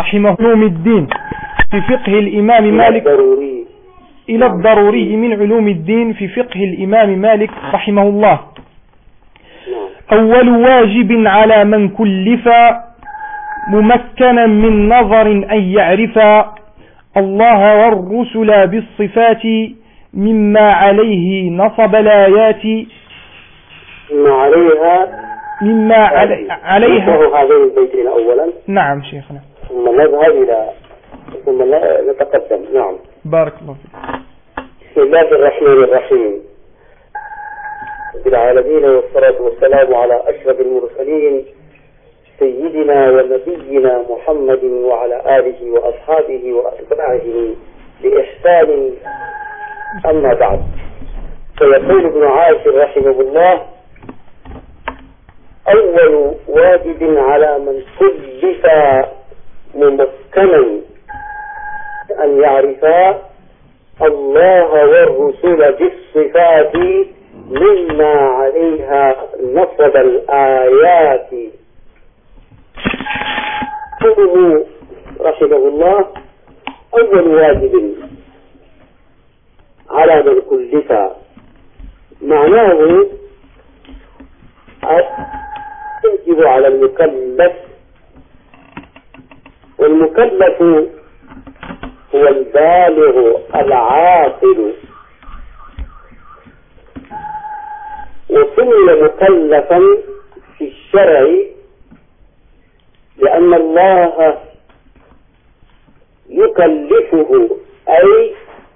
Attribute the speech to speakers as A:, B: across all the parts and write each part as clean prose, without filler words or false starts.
A: رحمه علوم الدين في فقه الإمام مالك إلى الضروري من علوم الدين في فقه الإمام مالك رحمه الله. أول واجب على من كلف ممكنا من نظر أن يعرف الله والرسل بالصفات مما عليه نصب الآيات مما عليها
B: هذين البيتين أولا.
A: نعم شيخنا.
B: ثم نذهب ثم نتقدم. نعم.
A: بارك الله فيك.
B: بسم الله الرحمن الرحيم. رب العالمين والصلاة والسلام على أشرف المرسلين سيدنا ونبينا محمد وعلى آله وأصحابه وأتباعه بإحسان. أما بعد، فيقول ابن عاشر رحمه الله: أول واجب على من كلف ممكنا أن يعرف الله والرسل بالصفات مما عليها نصب الآيات. قوله رحمه الله: أول واجب على من كلف، معناه يجب على المكلف، والمكلف هو البالغ العاقل، وسمي مكلفا في الشرع لأن الله يكلفه أي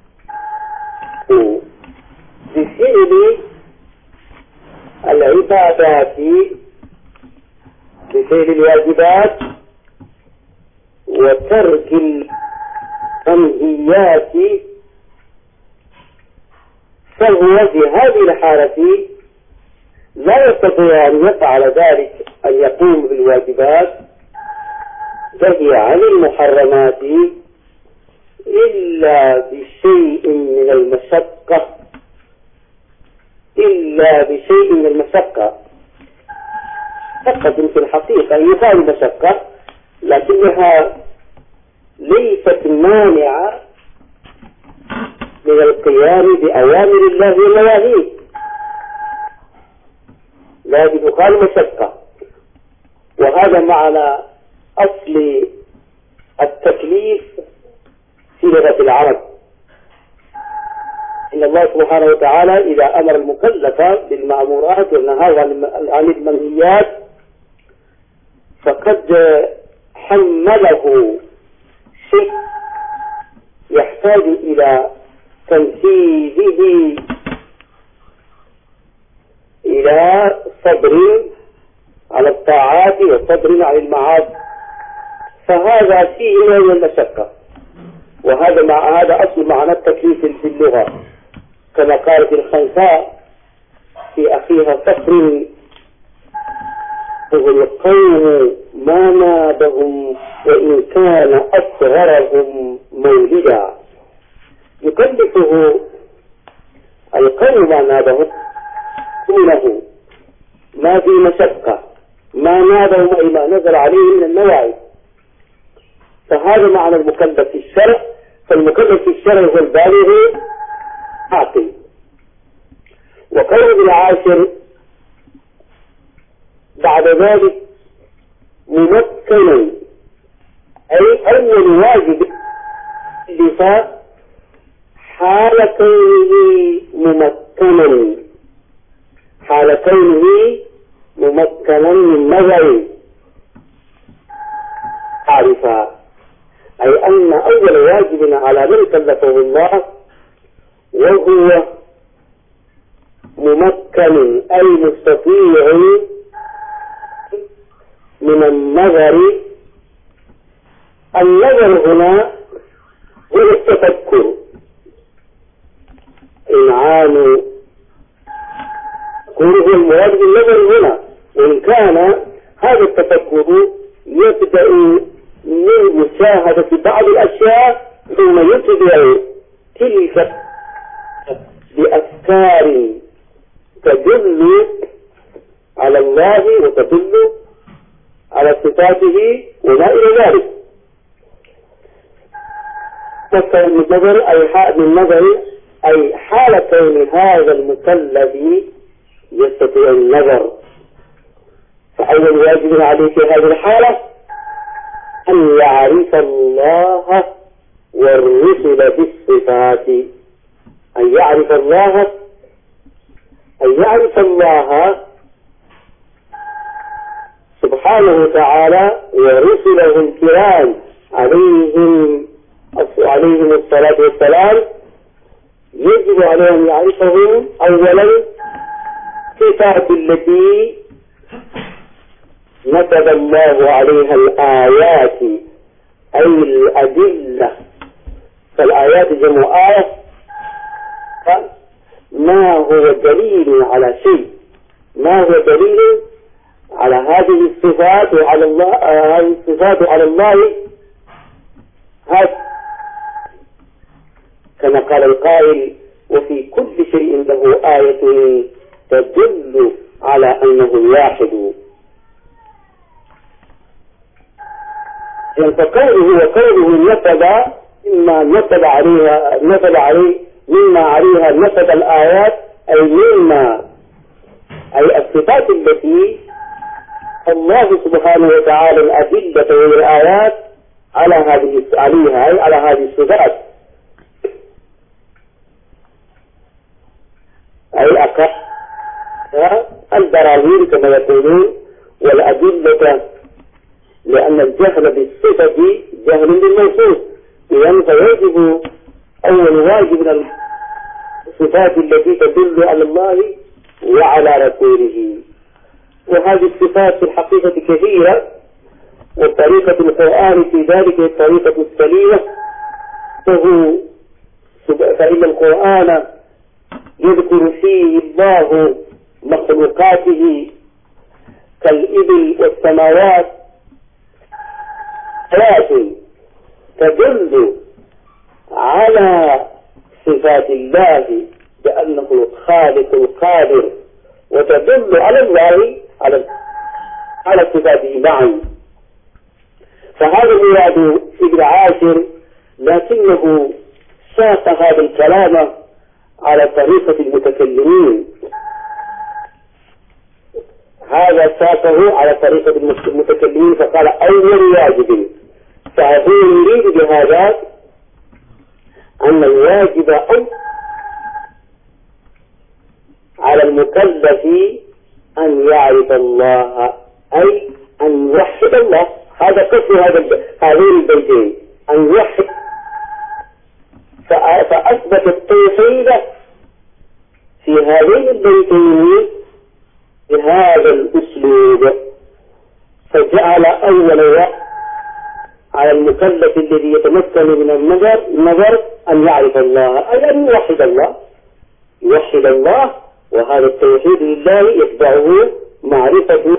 B: بفعل العبادات، بفعل الواجبات وترك المنهيات، فهو في هذه الحالة لا يستطيع أن يفعل ذلك، أن يقوم بالواجبات وهي عن المحرمات إلا بشيء من المشقة، فقط في الحقيقة يفعل المشقة، لكنها ليست مانعة من القيام بأوامر الله ونواهيه، لا بدخال مشقة. وهذا معنى أصل التكليف في لغة العرب. إن الله سبحانه وتعالى إذا أمر المكلف بالمأمورات والنهى عن المنهيات فقد حمله شيء يحتاج إلى تنفيذه، إلى صبر على الطاعات وصبر على المعاصي، فهذا فيه نوع من المشقة. هذا أصل معنى التكليف في اللغة، كما قالت الخنساء في أخيها صخر: القوم ما نابهم وإن كان أصغرهم مولدا. يكلفه القوم ما نابهم دونه، ما في مشقة، ما نابهم أي ما نزل عليهم من النواعي، فهذا معنى المكلف في الشرع. فالمكلف في الشرع هو البالغ عاقل. وقول ابن عاشر بعد ذلك: ممكنا، أي أول واجب لفاء حال كونه ممكنا من نظر عارفا، أي أن أول واجب على من كلفه الله وهو ممكن أي مستطيع من النظر. النظر هنا هو التفكر، إنعام هو المراد بالنظر هنا، وإن كان هذا التفكر يبدأ من مشاهدة بعض الأشياء ثم يتبع تلك بأفكار تدل على الله وتدل على صفاته وما إلى ذلك. من نظر أي حال كون هذا المكلف يستطيع النظر. فأول واجب عليه في هذه الحالة أن يعرف الله والرسل بالصفات، أن يعرف الله سبحانه وتعالى ورسله الكرام عليهم الصلاة والسلام. يجب عليه أن يعرفهم أولا صفات التي نسب الله عليها الآيات أي الأدلة، فالآيات جمع آية، ما هو دليل على شيء، ما هو دليل على هذه الصفات وعلى الله، هذه الصفات على الله، كما قال القائل: وفي كل شيء له آية تدل على أنه الواحد. فقوله وقوله نسب مما نسب عليها نسب الآيات، أي الصفات التي الله سبحانه وتعالى الأدلة والآيات على هذه الصفات، أي البراهين كما يقولون والأدلة، لأن الجهل بالصفة جهل بالموصوف، إذن فيجب أول واجب من الصفات التي تدل على الله وعلى رسوله. وهذه الصفات في الحقيقة كثيرة، وطريقة القرآن في ذلك الطريقة السليمة، فإن القرآن يذكر فيه الله مخلوقاته كالإبل والسماوات آيات تدل على صفات الله بأنه الخالق القادر، وتدل على الله على صفاته معا. فهذا مراد ابن عاشر، لكنه ساق هذا الكلام على طريقة المتكلمين، هذا ساقه على طريقة المتكلمين، فقال أول واجب. فهو يريد بهذا أن الواجب على المكلف أن يعرف الله، أي أن يوحد الله. هذا قصد هذين البيتين، أن يوحد. فأثبت التوحيد في هذين البيتين بهذا الأسلوب، فجعل أول وقت على المكلف الذي يتمكن من النظر أن يعرف الله، أي أن يوحد الله، وهذا التوحيد لله يتبعه معرفة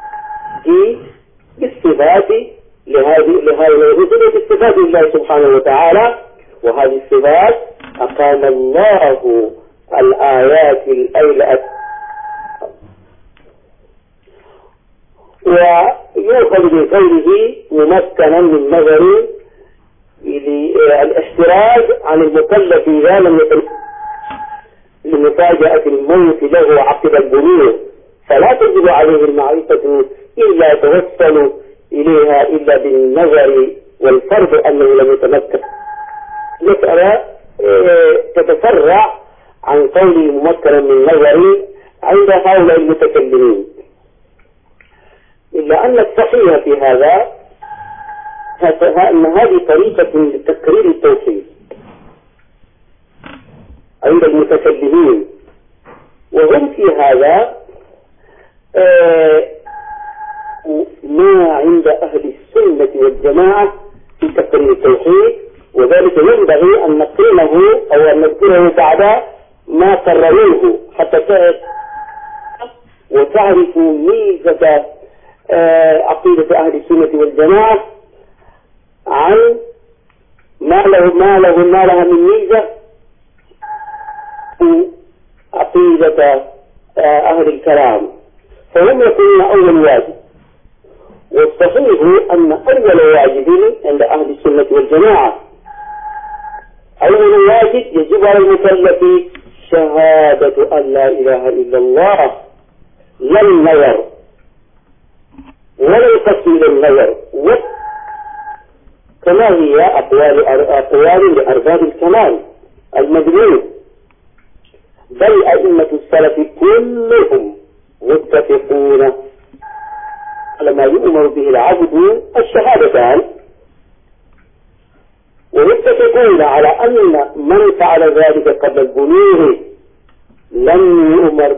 B: بالصفات لهؤلاء الرسل بالصفات لله سبحانه وتعالى. وهذه الصفات أقام الله الآيات الأيلة، ويؤخذ من قوله ممكنا من نظر الاحتراز عن المكلف إذا لم يكن لمفاجأة الموت له عقب البلوغ، فلا تجب عليه المعرفة إلا يتوصل إليها إلا بالنظر، والفرض أنه لم يتمكن. مسألة تتفرع عن قوله ممكنا من نظر عند هؤلاء المتكلمين، إلا أن الصحيح في هذا أن هذه طريقة لتقرير التوحيد عند المتكلمين، وهم في هذا ما عند أهل السنة والجماعة في تقرير التوحيد، وذلك ينبغي أن نقرنه أو أن نذكره بعد ما قرروه حتى وتعرفوا ميزة عقيدة أهل السنة والجماعة عن ما لها من ميزة عقيدة أهل الكلام. فهم يقولون أول واجب، والصحيح أن أول واجب عند أهل السنة والجماعة الواجب يجب على المكلف شهادة أن لا إله إلا الله، لا النظر ولا القصد إلى النظر، كما هي أقوال لأرباب الكمال المدنون. بل أئمة السلف كلهم متفقون على ما يؤمر به العبد الشهادتان، ومتفقون على أن من فعل ذلك قبل البلوغ لم يؤمر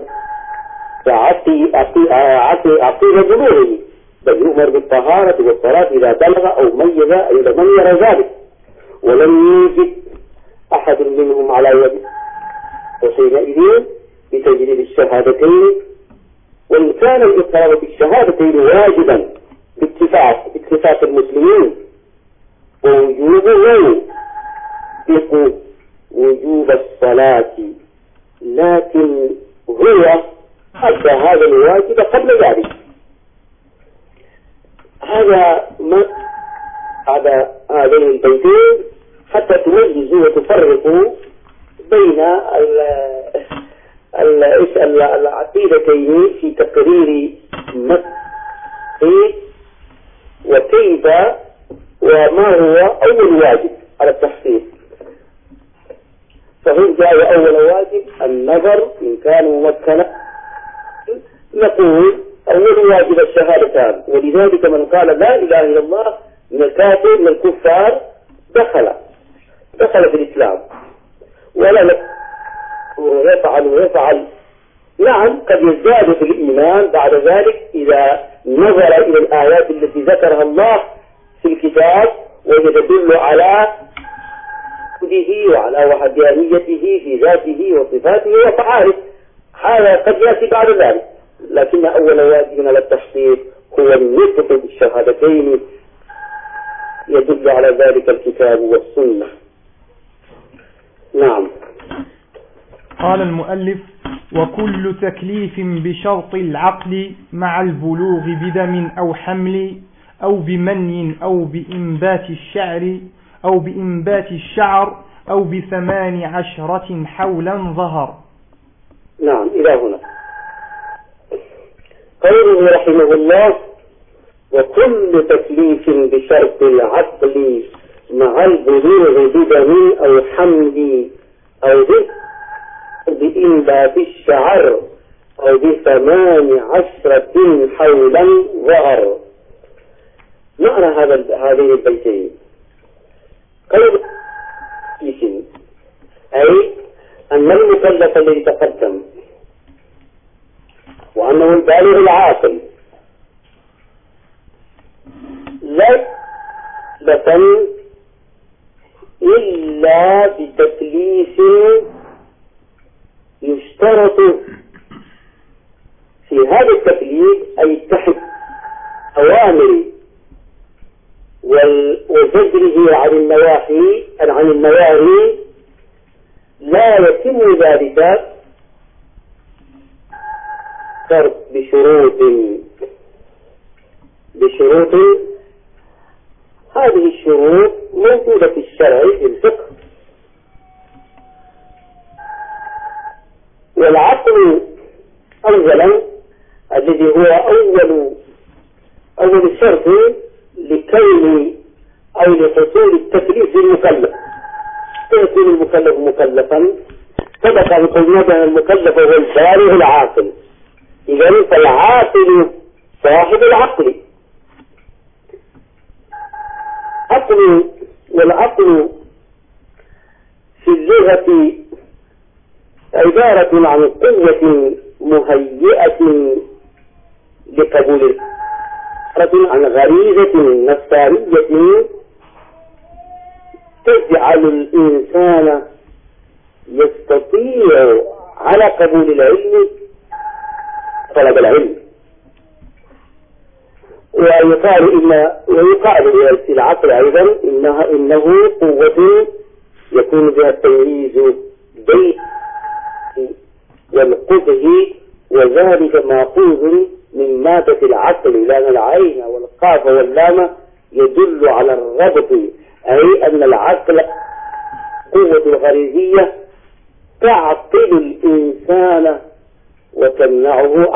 B: عقيل بلوغه، بل يؤمر بالطهارة والصلاة إذا بلغ أو ميز إلى من يرى ذلك، ولم يوجد أحد منهم على يد وحينئذ بتجديد الشهادتين. وإن كان الإقرار بالشهادتين واجبا باتفاق المسلمين، ووجوبه يقول وجوب الصلاة، لكن هو أدى هذا الواجب قبل ذلك. هذا ما هذين البيتين حتى تميزوا وتفرقوا بين العقيدتين في تقرير وكيف وما هو أول واجب على التحقيق. فهم جاء أول واجب النظر إن كان ممكنا، نقول أول واجب الشهادتان، ولذلك من قال لا إله إلا الله من الكافر من الكفار دخل في الإسلام، ولا ويفعل نعم قد يزداد في الإيمان بعد ذلك إذا نظر إلى الآيات التي ذكرها الله في الكتاب ويدل على وجوده وعلى وحدانيته في ذاته وصفاته وفعاله، هذا قد يأتي بعد ذلك. لكن أول واجب على التحقيق هو النطق بالشهادتين، يدل على ذلك الكتاب والسنة. نعم.
A: قال المؤلف: وكل تكليف بشرط العقل مع البلوغ بدم أو حمل أو بمني أو بإنبات الشعر أو ب18 حولا ظهر.
B: نعم، إلى هنا قوله رحمه الله: وكل تكليف بشرط العقل مع البلوغ بدم أو حمل أو بإنبات الشعر أو ب18 حولا ظهر. معنى هذين البيتين قول أي أن المكلف الذي تقدم وأنه البالغ العاقل لا إلا بتكليف يشترط في هذا التكليف أي تحت أوامر وزجره عن النواهي لا يتم ذلك بشروط هذه الشروط موجودة في الشرع في الفقه. والعقل أولا الذي هو أول شرط لكون أو لحصول التكليف للمكلف، فيكون المكلف مكلفا. سبق أن قلنا بأن المكلف هو البالغ العاقل، إذن فالعاقل صاحب العقل. والعقل في اللغة عبارة عن قوة مهيئة لقبول، عن غريزة نفسانية تجعل الإنسان يستطيع على قبول العلم طلب العلم. ويقال في العقل أيضا إنه قوة يكون بها التمييز بين والقبه، وذلك مأخوذ من مادة العقل، لأن العين والقاف واللام يدل على الربط، أي أن العقل قوة الغريزية تعطل الإنسان وتمنعه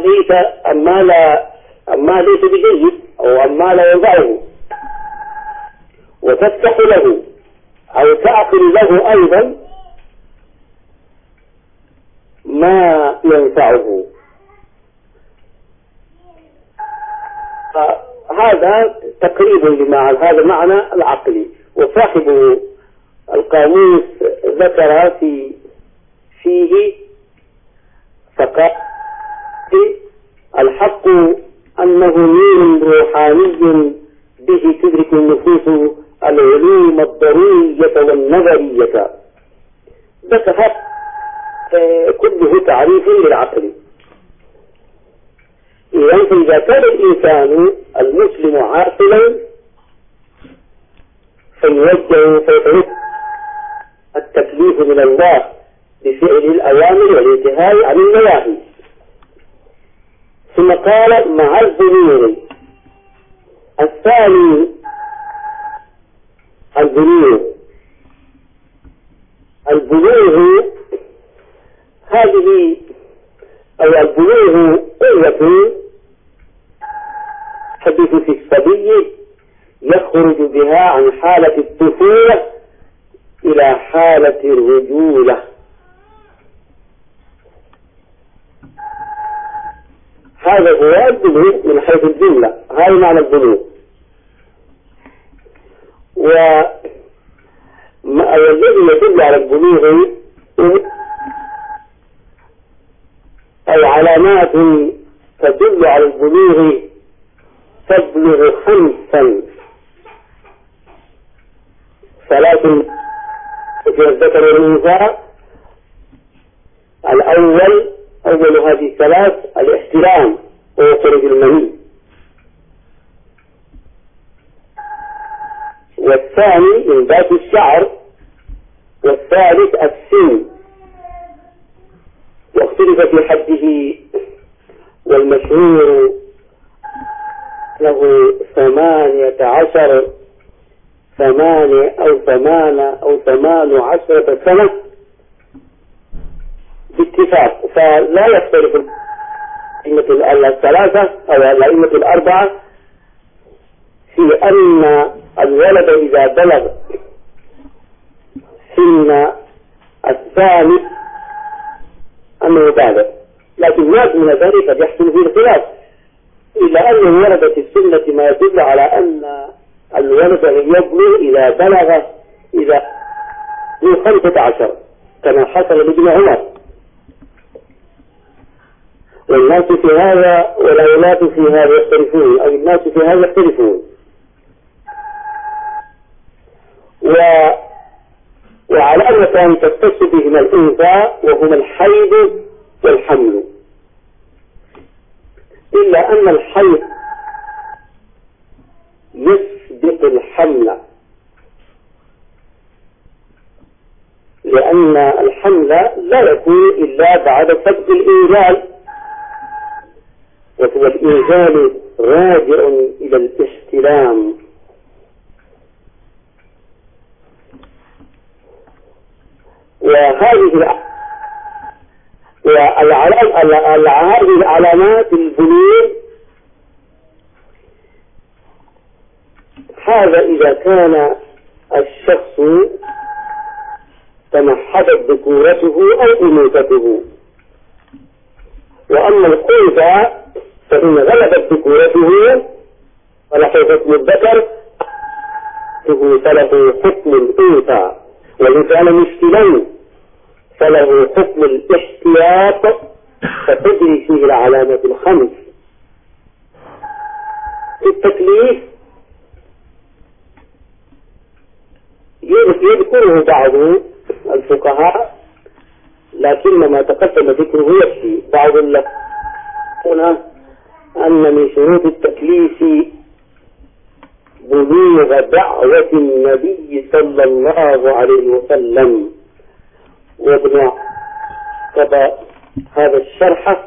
B: عما ليس بجيد أو عما لا ينفعه، وتفتح له أو تعقل له أيضا ما ينفعه. هذا تقريب لما هذا معنى العقل. وصاحب القاموس ذكر فيه فقال الحق أنه نور روحاني به تدرك النفوس العلوم الضرورية والنظرية. ذكر كله تعريف للعقل. إذا كان الإنسان المسلم عاقلا فيتوجه التكليف من الله بفعل الأوامر والانتهاء عن النواهي. ثم قال مع البلوغ. الثاني البلوغ هذه أو البلوغ قوة تحدث في الصبي يخرج بها عن حالة الطفولة إلى حالة الرجولة. هذا هو البلوغ من حيث الجملة. هذا معنى البلوغ. والذي يدل على البلوغ أو علامات تدل على البلوغ تبلغ 5 ثلاث في الذكر والأنثى. أول هذه الثلاث الاحتلام وخروج المني، والثاني إنبات الشعر، والثالث السن. واختلف في حده، والمشهور له 18 أو 18 سنة باتفاق. فلا يختلف الأئمة الثلاثة أو الأئمة الأربعة في أن الولد إذا بلغ سن الثاني أنه بالغ، لكن ما من ذلك قد يحصل فيه الخلاف، إلا أنه ورد في السنة ما يدل على أن الولد يبلغ إذا بلغ 15 كما حصل لابن عمر. والناس في هذا والأولاد في هذا يختلفون، أو الناس في هذا يختلفون. وعلامتان تختص بهما الأنثى وهما الحيض والحمل، إلا أن الحيض يسبق الحمل، لأن الحمل لا يكون إلا بعد سبق الإنزال، وهو الإنزال راجع إلى الاستلام. وهذه العلامات البلوغ هذا إذا كان الشخص تمحضت ذكورته أو أنوثته. وأما الأنثى فإن غلبت ذكورته فله حكم الذكر فله حكم الأنثى، وإن كان مشكلا فله حكم الاحتياط فتجري فيه العلامات الخمس. التكليف يذكره بعض الفقهاء، لكن ما تقدم ذكره يكفي. بعض هنا أن من شروط التكليف بلوغ دعوة النبي صلى الله عليه وسلم. وابن قضى هذا الشرح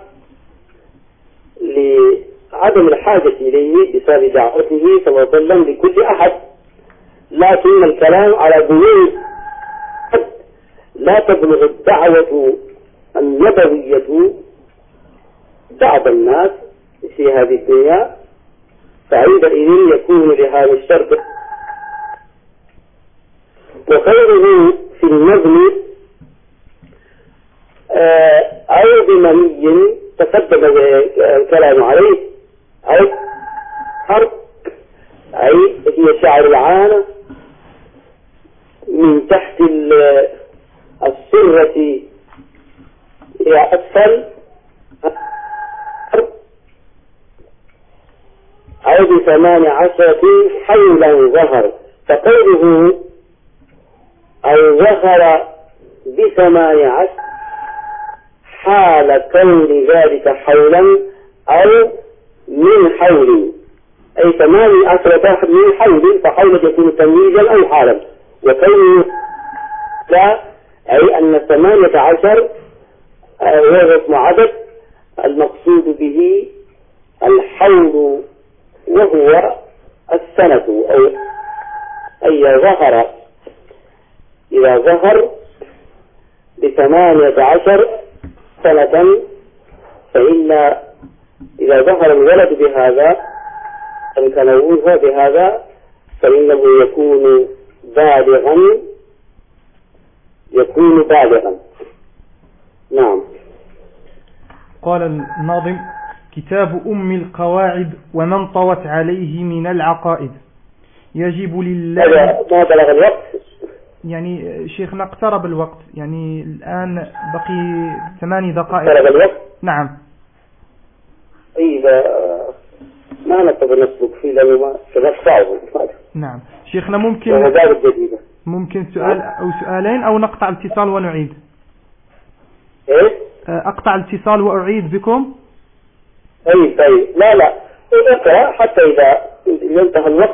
B: لعدم الحاجة إليه بسبب دعوته صلى الله عليه وسلم لكل أحد، لكن الكلام على بلوغ لا تبلغ الدعوة النبوية بعض الناس في هذه الدنيا، فعندئذ يكون لهذا الشرط. وخيره في النظم أو بمني تقدم الكلام عليه، أو حرف، أي هي شعر العانة من تحت السرة إلى أسفل، أو ب18 حولا ظهر. فقوله أو ظهر ب18 حال كون ذلك حولا أو من حول، أي 18 من حول، فحول يكون تمييزا أو حالا. وكونه لا، أي أن 18 هو اسم عدد المقصود به الحول وهو السنة، أو أي ظهر، إذا ظهر ب18 سنة، فإن إذا ظهر الولد بهذا الكنوه بهذا فإنه يكون بالغا. نعم.
A: قال الناظم: كتاب أم القواعد ومن طوت عليه من العقائد يجب لله.
B: ما بلغ الوقت؟
A: يعني شيخنا اقترب الوقت، يعني الآن بقي 8 دقائق.
B: اقترب الوقت؟
A: نعم.
B: إذا ما نقدر نسلك فيه لأنه ما سنقطعه.
A: نعم شيخنا، ممكن سؤال أو سؤالين أو نقطع الاتصال ونعيد.
B: إيه؟
A: أقطع الاتصال وأعيد بكم.
B: طيب لا اقرأ حتى إذا انتهى الوقت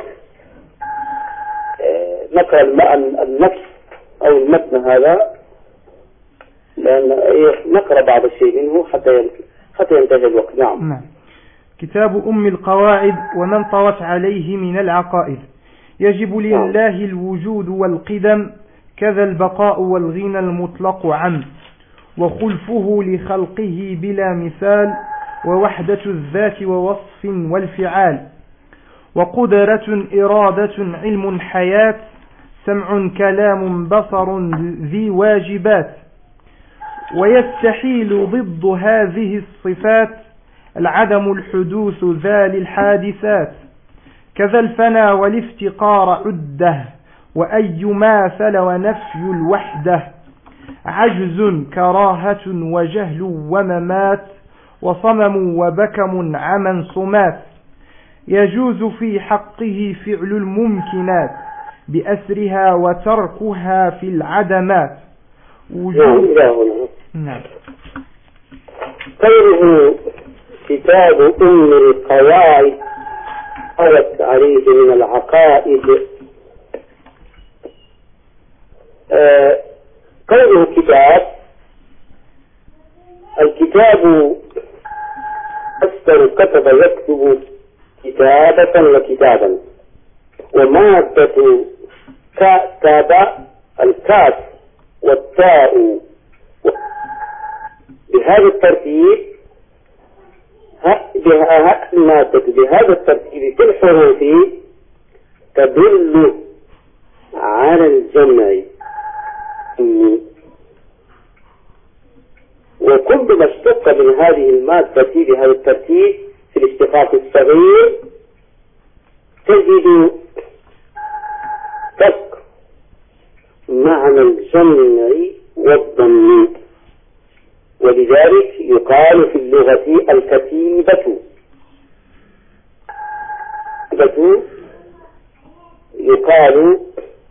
B: نقرأ النفس أو المتن هذا، لأن نقرأ بعض الشيء منه حتى ينتهي الوقت. نعم.
A: كتاب أم القواعد ومن طوت عليه من العقائد يجب لله الوجود والقدم، كذا البقاء والغنى المطلق عم، وخلفه لخلقه بلا مثال، ووحدة الذات ووصف والفعال، وقدرة إرادة علم حياة، سمع كلام بصر ذي واجبات، ويستحيل ضد هذه الصفات العدم الحدوث ذا للحادثات، كذا الفنا والافتقار عده، وأي ماثل ونفي الوحدة، عجز كراهة وجهل وممات، وصمم وبكم عمى صمات، يجوز في حقه فعل الممكنات بأسرها وتركها في العدمات.
B: نعم. قوله كتاب أم القواعد قالت عليه من العقائد، قوله الكتاب أكثر كتب يكتب كتابة وكتابا، ومادة كتب الكاف والتاء بهذا الترتيب، المادة بهذا الترتيب في الحروف تدل على الجمع، وكل ما اشتق من هذه المادة بهذا الترتيب في الاشتقاق الصغير تجد تك معنى الجمع والضم، ولذلك يقال في اللغة الكتيبة. يقال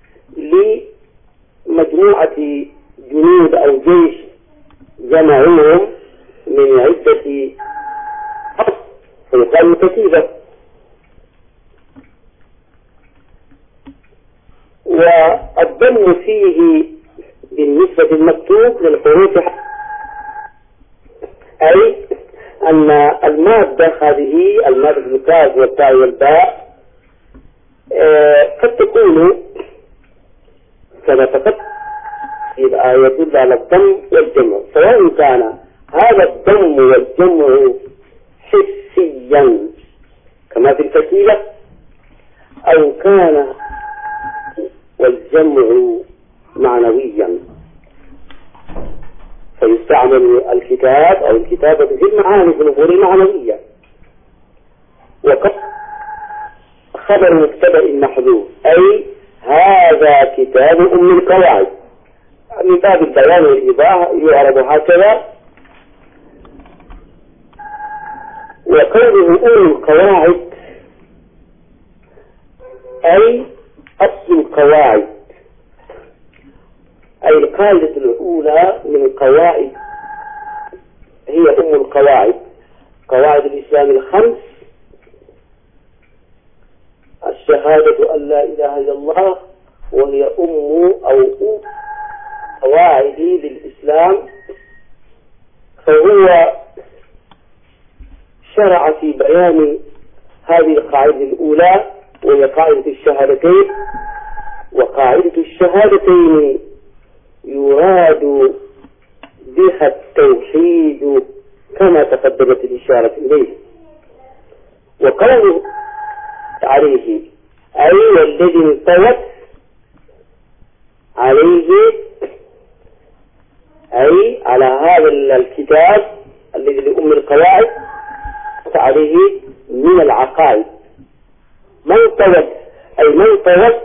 B: لمجموعة جنود أو جيش جمعوهم من عدة أصل فيقال كتيبة. والضم فيه بالنسبة للمكتوب للحروف، أي أن المادة هذه المادة الكاف والتاء والباء قد تكون كما تقدم يدل على الضم والجمع، سواء كان هذا الضم والجمع حسيا كما في الفتيلة أو كان والجمع معنويا، فيستعمل الكتاب أو الكتابة في المعاني في الأمور المعنوية. وقد خبر مبتدأ محذوف، أي هذا كتاب أم القواعد، من باب البيان والإيضاح يعرض هكذا. وقوله أم القواعد أي أصل القواعد، أي القاعدة الأولى من القواعد هي أم القواعد، قواعد الإسلام الخمس: الشهادة أن لا إله إلا الله، وهي أم قواعد للإسلام. فهو شرع في بيان هذه القاعدة الأولى وهي قاعدة الشهادتين. وقاعدة الشهادتين يراد بها التوحيد كما تقدمت الإشارة إليه. وقوله عليه أي والذي انطوت عليه، أي على هذا الكتاب الذي لأم القواعد عليه من العقائد. من طوت أي من طوت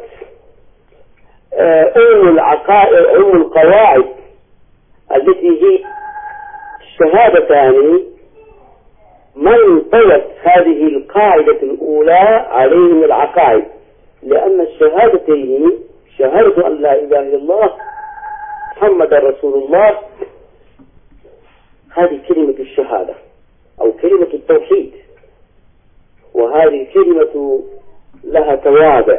B: أم العقائد، أم القواعد التي هي الشهادتان، من طوت هذه القاعدة الأولى عليهم العقائد، لأن الشهادتين شهادة أن لا إله إلا الله محمد رسول الله، هذه كلمة الشهادة أو كلمة التوحيد، وهذه الكلمة لها توابع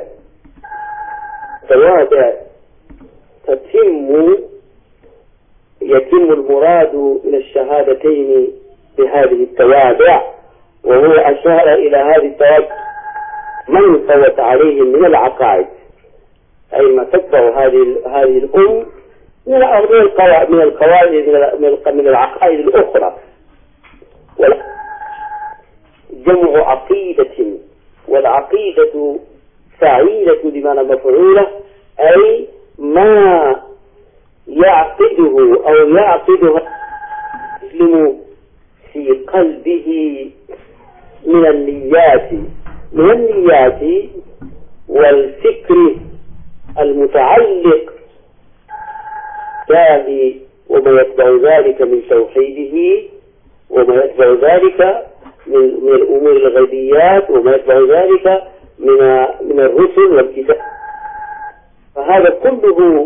B: يتم المراد من الشهادتين بهذه التوابع، وهو أشار إلى هذه التوابع من فوت عليهم من العقائد، أي ما تتبع هذه الأم من العقائد الأخرى. جمع عقيدة، والعقيدة فعيلة بمعنى مفعولة، أي ما يعقده أو يعقدها المسلم في قلبه من النيات والفكر المتعلق به، وما يتبع ذلك من توحيده، وما يتبع ذلك من الأمور الغيبيات، وما يتبع ذلك من الرسل والكتاب. فهذا كله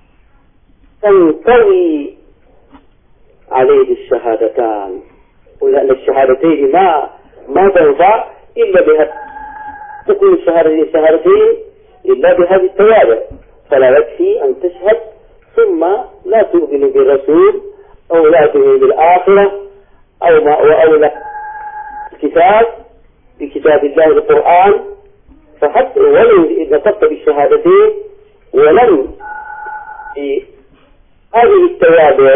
B: تنطوي عليه الشهادتان، ولأن الشهادتين ما تنفع إلا بها، تكون الشهادتين إلا بهذه التوابع. فلا يكفي أن تشهد ثم لا تؤمن بالرسول أو لا تؤمن بالآخرة أو لا الكتاب بكتاب الله القرآن، فحتى ولو نطقت بالشهادتين ولم هذه التوابع.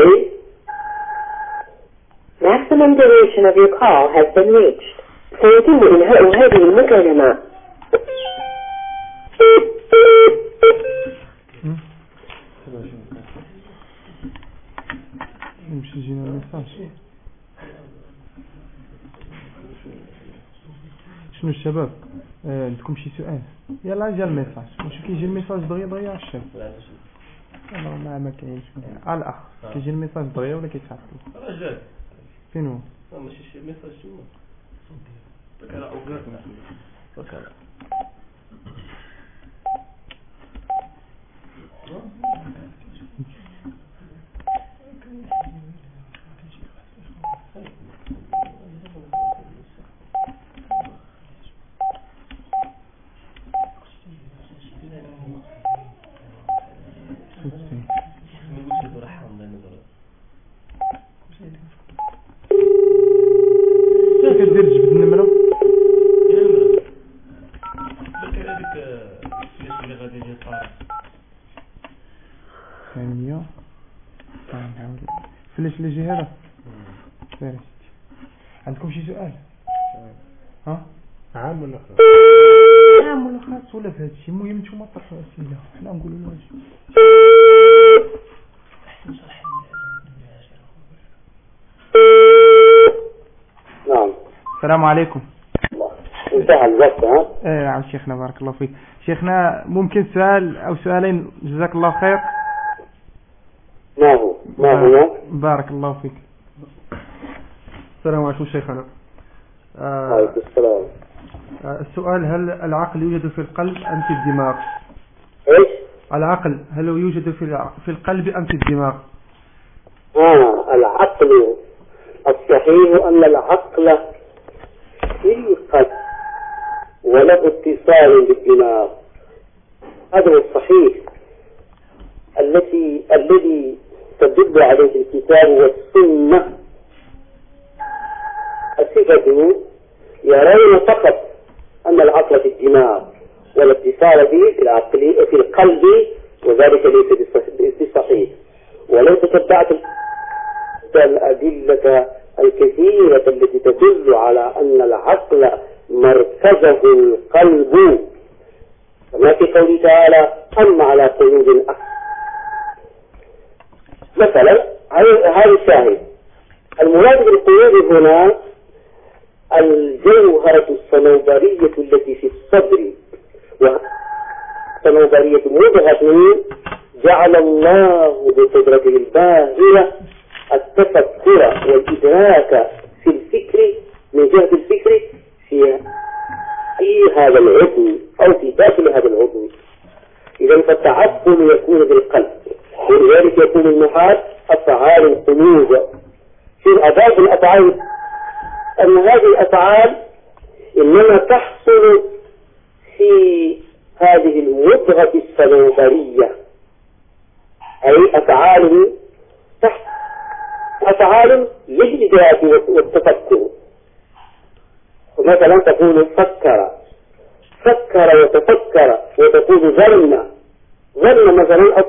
C: Maximum duration of your call has been reached. سيتم إنهاء هذه المكالمة.
A: شنو الشباب عندكم شي سؤال؟ يلا جا الميساج، واش كيجي الميساج دغيا الشاب؟ لا ما كاينش على الاخ كيجي الميساج دغيا ولا كيتحط راه فين هو؟ ماشي شي ميساج تما داك راه اوكي كدير جبد النمرة فكر هذيك اللي غادي يجي طارق ثانية فلاش اللي هذا عندكم شي سؤال؟ ها
D: عام ولا خاص؟
A: عام ولا خاص ولا في هذا الشيء، المهم نتوما طرحوا اسئله حنا نقولوا الواجب.
B: نعم.
A: السلام عليكم.
B: انتهى الوقت.
A: عم شيخنا بارك الله فيك. شيخنا ممكن سؤال او سؤالين جزاك الله خير.
B: ما هو؟
A: بارك الله فيك.
D: السلام عليكم شيخنا.
B: عليكم السلام.
D: السؤال: هل العقل يوجد في القلب أم في الدماغ؟
B: ايش؟
D: العقل هل يوجد في القلب أم في الدماغ؟
B: العقل الصحيح أن العقل في القلب وله اتصال بالدماغ. هذا هو الصحيح الذي تدل عليه الكتاب والسنة. الصفة يرون فقط أن العقل في الدماغ والاتصال به في القلب، وذلك ليس بالصحيح. ولو تتبعت الأدلة الكثيرة التي تدل على أن العقل مركزه القلب، كما في قوله تعالى: أم على قلوب أقسامها. مثلا هذا الشاهد. المراد بالقلوب هنا الجوهرة الصنوبرية التي في الصدر، والصنوبرية مضغة جعل الله بقدرته الباهرة التفكر والإدراك في الفكر من جهة الفكر في هذا العضو أو في داخل هذا العضو. إذا فالتعقل يكون بالقلب، ولذلك يكون النحاة أفعال القلوب. في أضاف الأفعال أن هذه الأفعال إنما تحصل في هذه المضغة الصنوبرية، أي أفعال للإدراك والتفكر. مثلا تقول فكر وتفكر، وتقول ظن مثلا.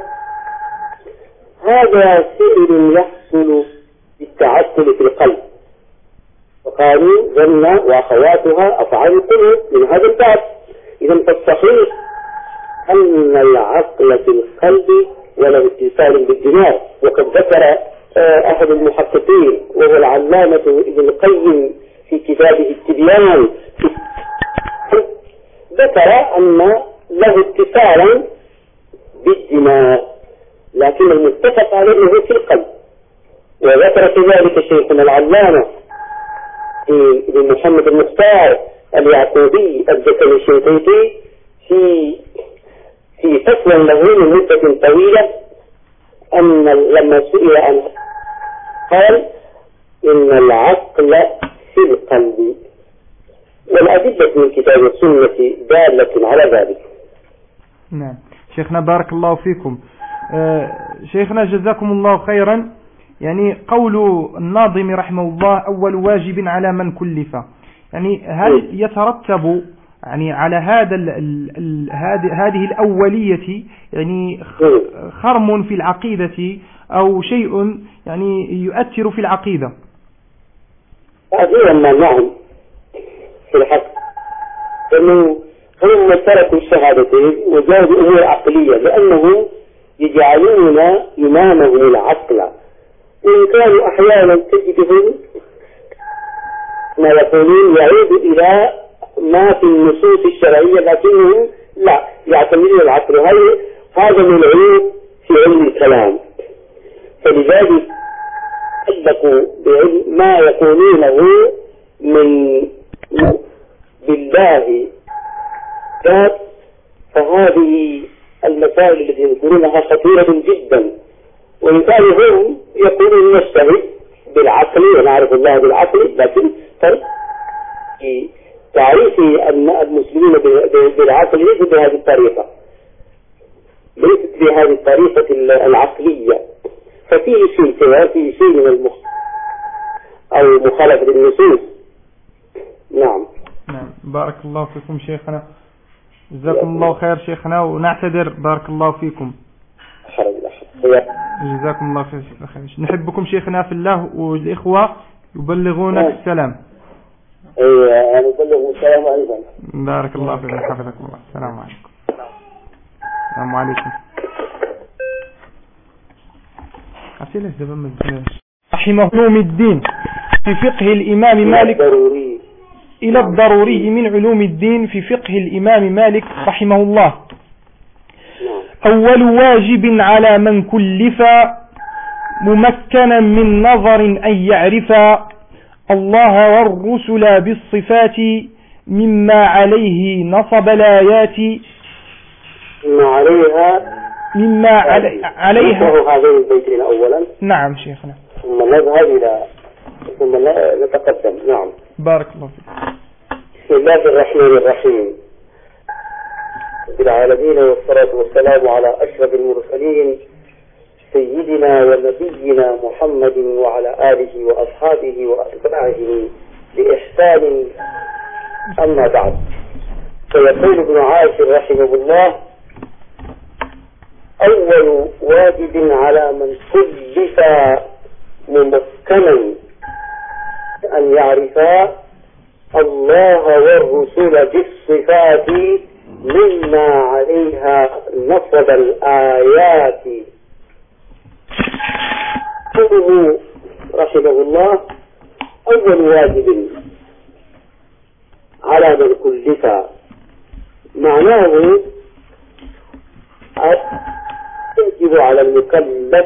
B: هذا فعل يحصل بالتعقل في القلب، وقالوا ظن وأخواتها أفعال القلوب من هذا الباب. إذا فالصحيح أن العقل في القلب وله اتصال بالدماغ. وقد ذكر أحد المحققين وهو العلامة ابن القيم في كتابه التبيان، ذكر أن له اتصالا بالدماغ، لكن المتفق عليه هو في القلب. وذكر كذلك شيخنا العلامة ابن محمد المختار اليعقوبي الزكري الشنقيطي في فصل له من مدة طويلة، أن لما سئل عنه قال: إن العقل في القلب. والأدلة من كتاب السنة دالة على ذلك.
A: نعم شيخنا بارك الله فيكم. شيخنا جزاكم الله خيرا. يعني قول الناظم رحمه الله: أول واجب على من كلف، يعني هل يترتب يعني على هذه الأولية يعني خرم في العقيدة أو شيء يعني يؤثر في العقيدة؟
B: هذا ما نعم في الحق، أنه هم تركوا الشهادتين وجاءوا أمور عقلية، لأنهم يجعلون إمامهم العقل، وإن كانوا أحيانا تجدهم ما يقولون يعود إلى ما في النصوص الشرعية، لكنهم لا يعتمدون العقل. هذا من العيوب في علم الكلام. فلذلك أدركوا بعلم ما يقولونه من بالله ذات. فهذه المسائل التي يذكرونها خطيرة جدا، وإن كانوا هم يقولون نجتهد بالعقل ونعرف الله بالعقل، لكن في تعريف أن المسلمين بالعقل ليست بهذه الطريقة، ليست بهذه الطريقة العقلية. ففيه شيء من أو مخالفة النصوص. نعم
A: بارك الله فيكم شيخنا، جزاكم الله خير شيخنا، ونعتذر بارك الله فيكم. جزاكم الله خير. نحبكم شيخنا في الله، والإخوة يبلغونك السلام.
B: أنا أبلغ السلام أيضا.
A: بارك الله فيك، حفظك الله. السلام عليكم. السلام عليكم. رحمه علوم الدين في فقه الإمام مالك إلى الضروري من علوم الدين في فقه الإمام مالك رحمه الله. أول واجب على من كلف ممكنا من نظر أن يعرف الله والرسل بالصفات مما عليه نصب الآيات مما عليها
B: هذين البيتين أولا.
A: نعم شيخنا.
B: ثم نذهب ثم نتقدم. نعم.
A: بارك الله فيك.
B: بسم الله الرحمن الرحيم. رب العالمين، والصلاة والسلام على أشرف المرسلين سيدنا ونبينا محمد وعلى آله وأصحابه وأتباعه بإحسان. أما بعد، فيقول ابن عاشر رحمه الله: أول واجب على من كلف ممكنا أن يعرف الله والرسل بالصفات مما عليها نصب الآيات. قوله رحمه الله: أول واجب على من كلف، معناه يجب على المكلف،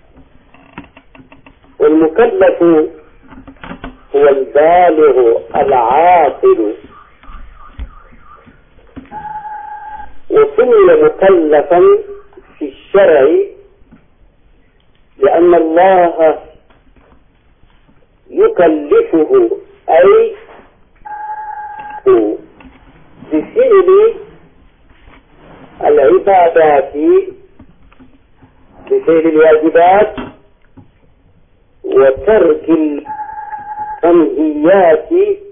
B: والمكلف هو البالغ العاقل، وسمي مكلفا في الشرع لأن الله يكلفه أي بفعل العبادات، بفعل الواجبات وترك المنهيات،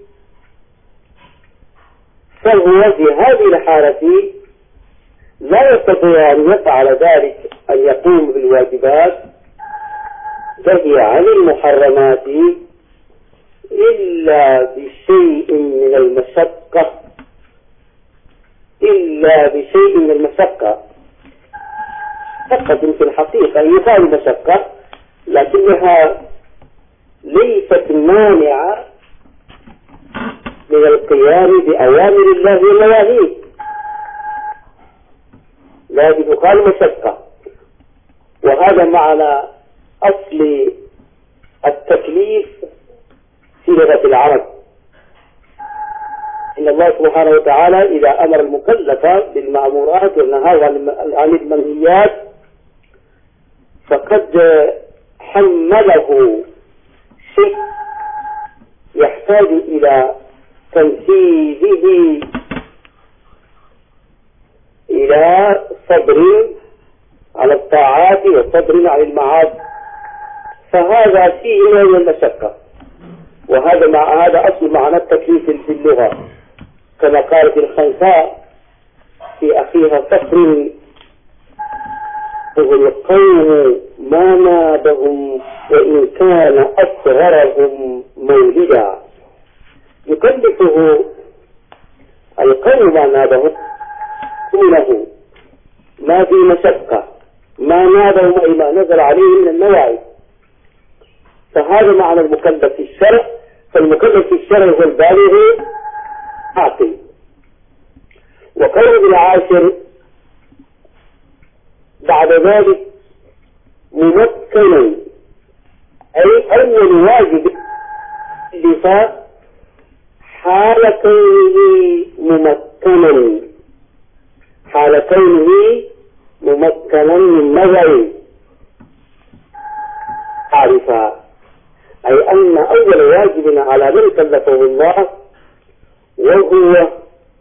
B: فهو في هذه الحالة لا يستطيع أن يفعل ذلك، أن يقوم بالواجبات وهي عن المحرمات إلا بشيء من المشقة، فقط في الحقيقة يقال مشقة، لكنها ليست مانعة من القيام بأوامر الله ونواهيه، لكن يقال مشقة. وهذا معنى أصل التكليف في لغة العرب. إن الله سبحانه وتعالى إذا أمر المكلف بالمأمورات والنهى عن المنهيات فقد حمله شيء يحتاج إلى تنفيذه، إلى صبر على الطاعات وصبر على المعاصي، فهذا فيه نوع من المشقة. وهذا أصل معنى التكليف في اللغة، كما قالت الخنساء في أخيها صفر: القوم ما نابهم وإن كان أصغرهم مولدا. يكلفه القوم ما نابهم دونه، ما في مشقة، ما نابهم أي ما نزل عليه من النواعي، فهذا معنى المكلف في الشرع. فالمكلف في الشرع هو البالغ عاقل. وقول بالعاشر بعد ذلك ممكنا، أي أول واجب لفاء حال كونه ممكنا من نظر عارفا، أي أن أول واجب على من كلفه الله وهو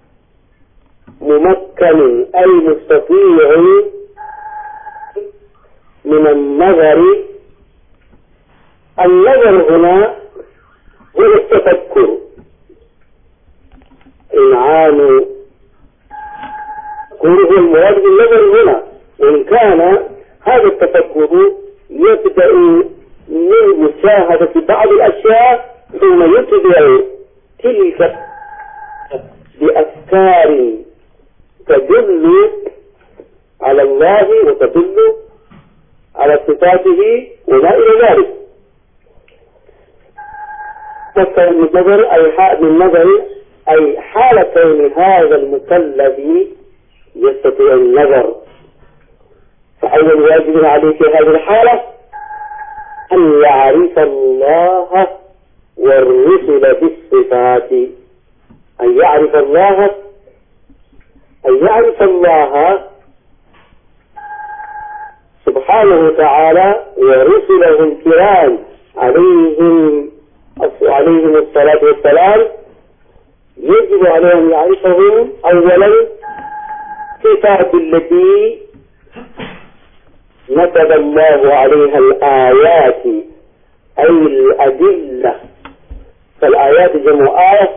B: ممكن أي مستطيع من النظر. النظر هنا هو التفكر، إنعام كله المراد بالنظر هنا، وإن كان هذا التفكر الله وتدل على صفاته وما إلى ذلك. مثلا من نظر أي حال كون هذا المكلف يستطيع النظر، فأول واجب عليه في هذه الحالة أن يعرف الله والرسل بالصفات، أن يعرف الله سبحانه وتعالى ورسله الكرام عليهم الصلاة والسلام. يجب عليه أن يعرفهم أولا صفات التي نسب الله عليها الآيات أي الأدلة، فالآيات جمع آية،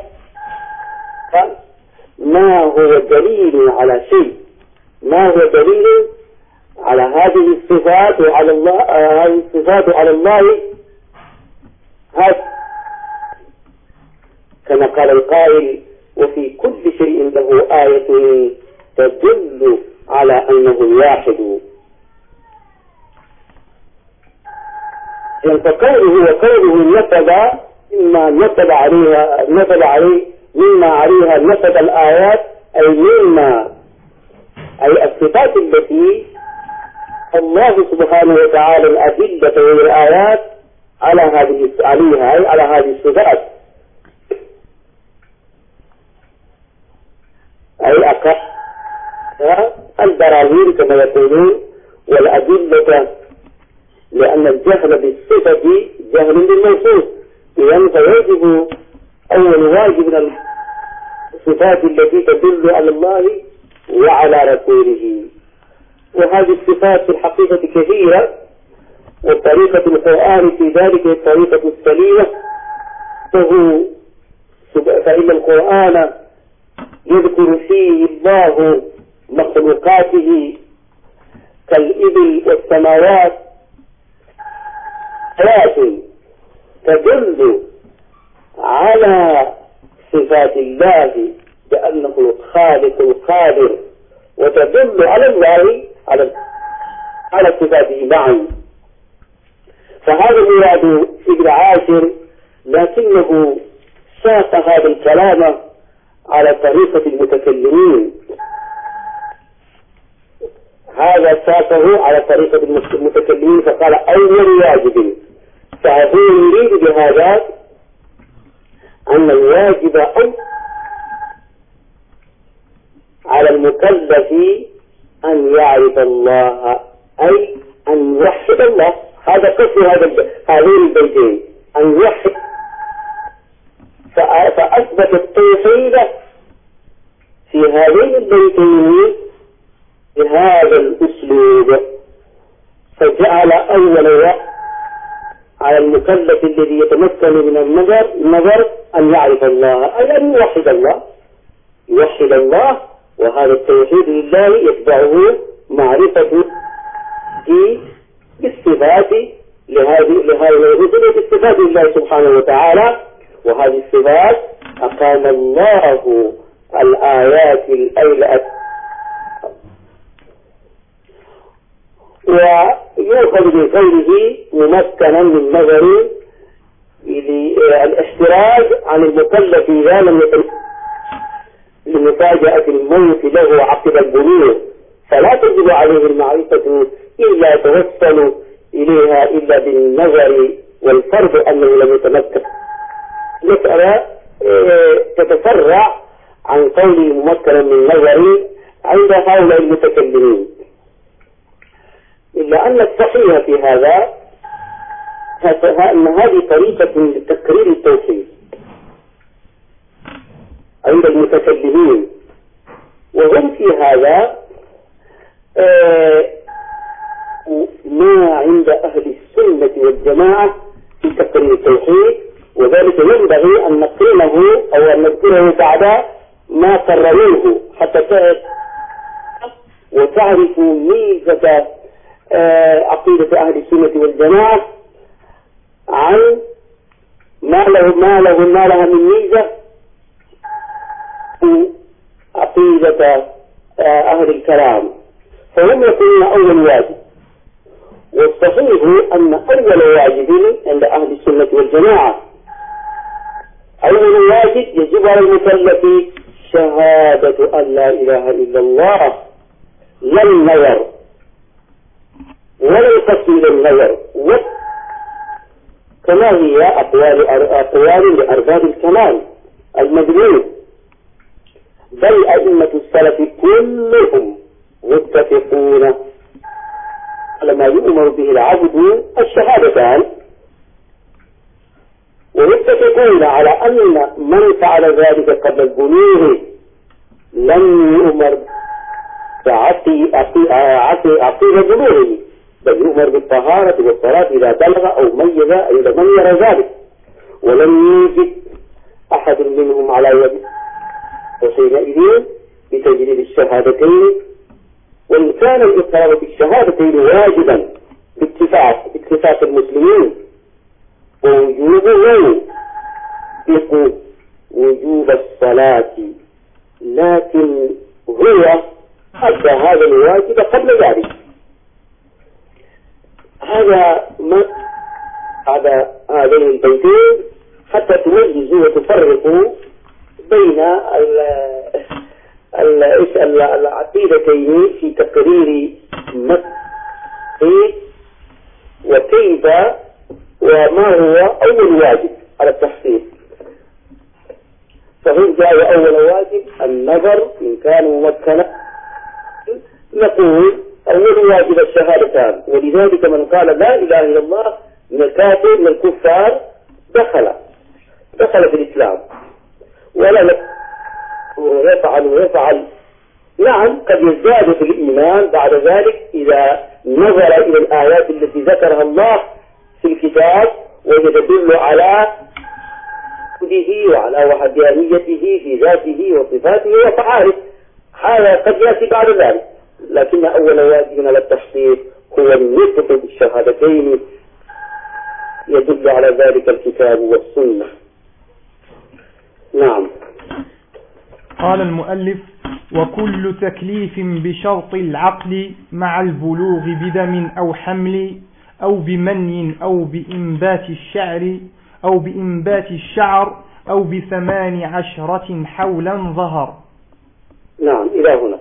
B: ما هو دليل على شيء، ما هو دليل على هذه الصفات وعلى الله، هذه الصفات على الله. كما قال القائل: وفي كل شيء له آية تدل على أنه واحد. فقوله وقوله نسب مما نسب عليه مما عليها نسب الآيات، أي الصفات التي الله سبحانه وتعالى الأدلة والآيات على هذه الصفات، أي البراهين كما يقولون والأدلة، لأن الجهل بالصفة جهل بالموصوف، إذن فيجب أول واجب من الصفات التي تدل على الله وعلى رسوله. وهذه الصفات في الحقيقة كثيرة، وطريقة القرآن في ذلك الطريقة السليمة، فإن القرآن يذكر فيه الله مخلوقاته كالإبل والسماوات آيات تدل على صفات الله بأنه الخالق القادر، وتدل على الله على صفاته معا. فهذا مراد ابن عاشر، لكنه ساق هذا الكلام على طريقة المتكلمين، هذا ساقه على طريقة المتكلمين، فقال أول واجب. فهو يريد بهذا أن الواجب على المكلف أن يعرف الله، أي أن يوحد الله. هذا قصد هذين البيتين، أن يوحد، فأثبت التوحيد في هذين البيتين بهذا الأسلوب، فجعل أول وقت على المكلف الذي يتمكن من النظر أن يعرف الله، أي أن يوحد الله، وهذا التوحيد لله يتبعه معرفة بالصفات لهذه الرسل بالصفات لله سبحانه وتعالى. وهذه الصفات أقام الله الآيات الأيلة، ويؤخذ من قوله ممكنا من نظر الاحتراز عن المكلف إذا لم يكن لمفاجأة الموت له عقب البلوغ، فلا تجب عليه المعرفة إلا يتوصل إليها إلا بالنظر، والفرض أنه لم يتمكن. مسألة تتفرع عن قوله ممكنا من نظر عند هؤلاء المتكلمين، إلا أن الصحيح في هذا أن هذه طريقة لتكرير التوحيد عند المتكلمين، وهم في هذا ما عند أهل السنة والجماعة في تكرير التوحيد، وذلك ينبغي أن نقرنه أو أن نذكره بعد ما قرروه حتى وتعرفوا ميزة عقيدة أهل السنة والجماعة عن ما لها من ميزة عقيدة أهل الكلام. فهم يكونون أول واجب. والصحيح أن أول واجب عند أهل السنة والجماعة، أول واجب يجب على المكلف شهادة أن لا إله إلا الله، لا النظر ولا القصد إلى النظر، كما هي أقوال لأرباب الكمال المدلول. بل أئمة السلف كلهم متفقون على ما يؤمر به العبد الشهادتان، ومتفقون على أن من فعل ذلك قبل البلوغ لم يؤمر عقيب بلوغه، بل يؤمر بالطهارة والصلاة إذا بلغ أو ميز إذا غير ذلك، ولم يوجد أحد منهم على يده، وحينئذ بتجديد الشهادتين. وإن كان الإقرار بالشهادتين واجبا باتفاق المسلمين، ووجوبه يقول وجوب الصلاة، لكن هو أدى هذا الواجب قبل ذلك. هذا ما هذين البيتين حتى تميزوا وتفرقوا بين العقيدتين في تقرير وكيف وما هو أول واجب على التحقيق. فهم جاء أول واجب النظر إن كان ممكنا، نقول أول واجب الشهادتان، ولذلك من قال لا إله إلا الله من الكافر من الكفار دخل في الإسلام، ولا ويفعل نعم قد يزداد في الإيمان بعد ذلك إذا نظر إلى الآيات التي ذكرها الله في الكتاب وتدل على وجوده وعلى وحدانيته في ذاته وصفاته وأفعاله، هذا قد يأتي بعد ذلك. لكن أول واجب على التحقيق هو النطق بالشهادتين، يدل على ذلك الكتاب والسنة. نعم.
A: قال المؤلف: وكل تكليف بشرط العقل مع البلوغ بدم أو حمل أو بمني أو بإنبات الشعر أو ب18 حولا ظهر.
B: نعم، إلى هنا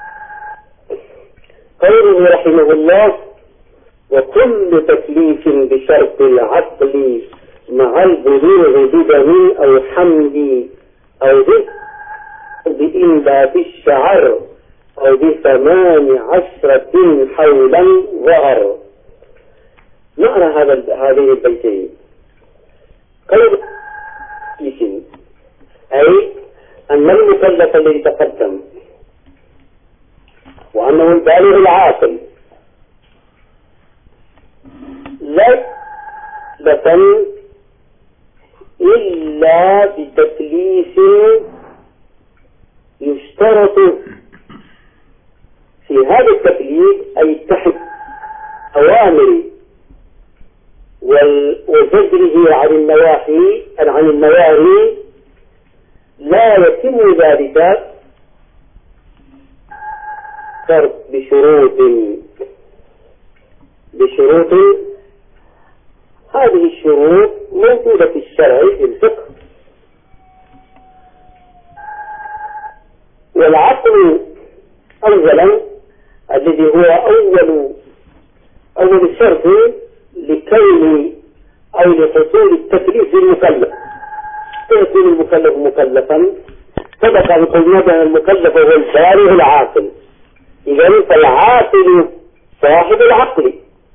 B: قوله رحمه الله: وكل تكليف بشرط العقل مع البلوغ بدم أو حمل أو بإنبات الشعر أو ب18 حولا ظهر. معنى هذين البيتين قول أي أن المكلف الذي تقدم وأنه البالغ العاقل لا يكلف إلا بتكليف يشترط في هذا التكليف أي تحت أوامر وزجره عن النواهي لا يتم ذلك بشروط هذه الشروط موجودة في الشرع في الفقه. والعقل أولا الذي هو أول شرط لكون أو لحصول التكليف للمكلف. يكون المكلف مكلفا سبق أن قلنا بأن المكلف هو البالغ العاقل، إذن فالعاقل صاحب العقل.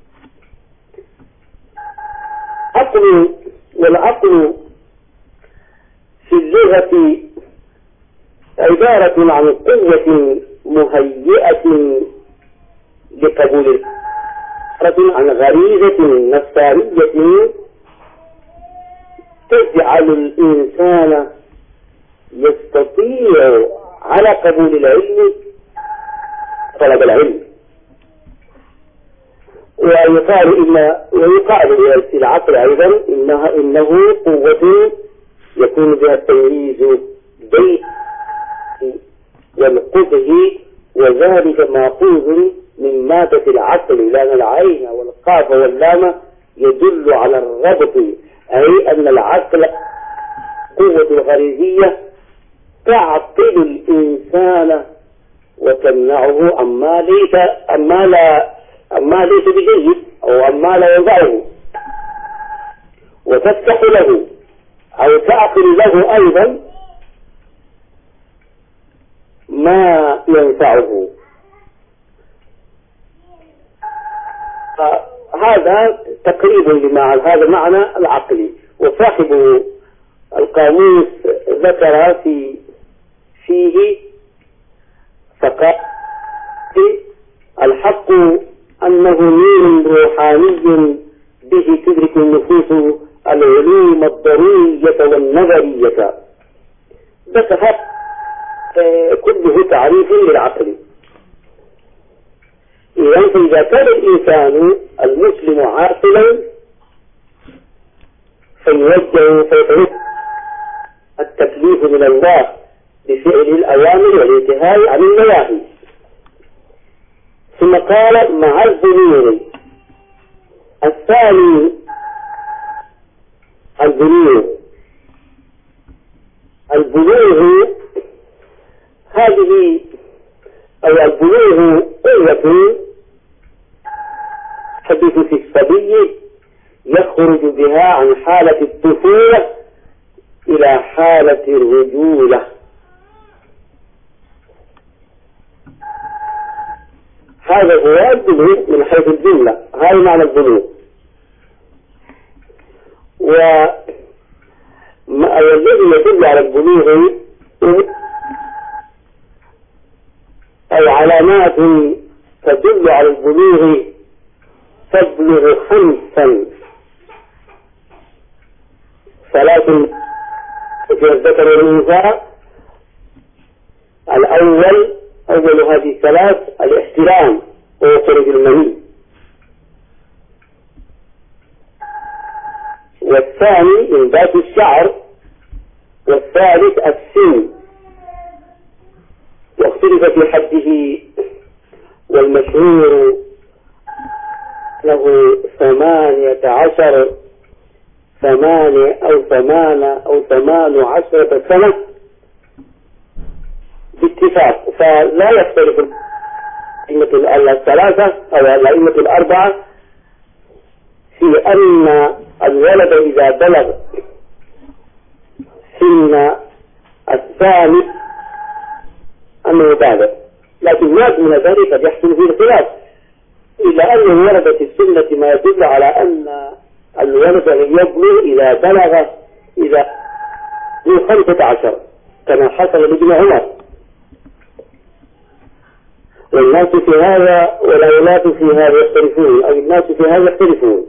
B: والعقل في اللغة عبارة عن قوة مهيئة لقبول عن غريزة نفسانية تجعل الإنسان يستطيع على قبول العلم طلب العلم. ويقال في العقل أيضا إنه قوة يكون بها التمييز بين والقبه، وذلك مأخوذ من مادة العقل، لأن العين والقاف واللام يدل على الربط، أي أن العقل قوة الغريزية تعقل الإنسان وتمنعه أما ليس بجيد أو أما لا ينفعه، وتفتح له أو تعقل له أيضا ما ينفعه. هذا تقريب هذا معنى العقل. وصاحب القاموس ذكر فيه فقال الحق أنه نور روحاني به تدرك النفوس العلوم الضرورية والنظرية. ذكر كله تعريف للعقل. إذا كان الإنسان المسلم عاقلا فيوجه التكليف من الله بفعل الأوامر والانتهاء عن النواهي. ثم قال مع البلوغ. الثاني البلوغ هذه أو البلوغ قوة تحدث في الصبي يخرج بها عن حالة الطفولة إلى حالة الرجولة. هذا هو البلوغ من حيث الجملة، هذا معنى البلوغ. والذي يدل على البلوغ أو علامات تدل على البلوغ تبلغ 5 3 في الذكر والأنثى. أول هذه 3 الاحتلام وخروج المني، والثاني إنبات الشعر، والثالث السن. واختلف في حده، والمشهور له 18 أو 18 سنة باتفاق. فلا يختلف الأئمة الثلاثة أو الأئمة الأربعة في أن الولد إذا بلغ سن الثاني أنه بالغ، لكن ما من ذلك قد يحصل فيه الخلاف، إلا أنه ورد في السنة ما يدل على أن الولد يبلغ إذا بلغ 15 كما حصل لابن عمر. والناس في هذا والأولاد في هذا يختلفون، أو الناس في هذا يختلفون.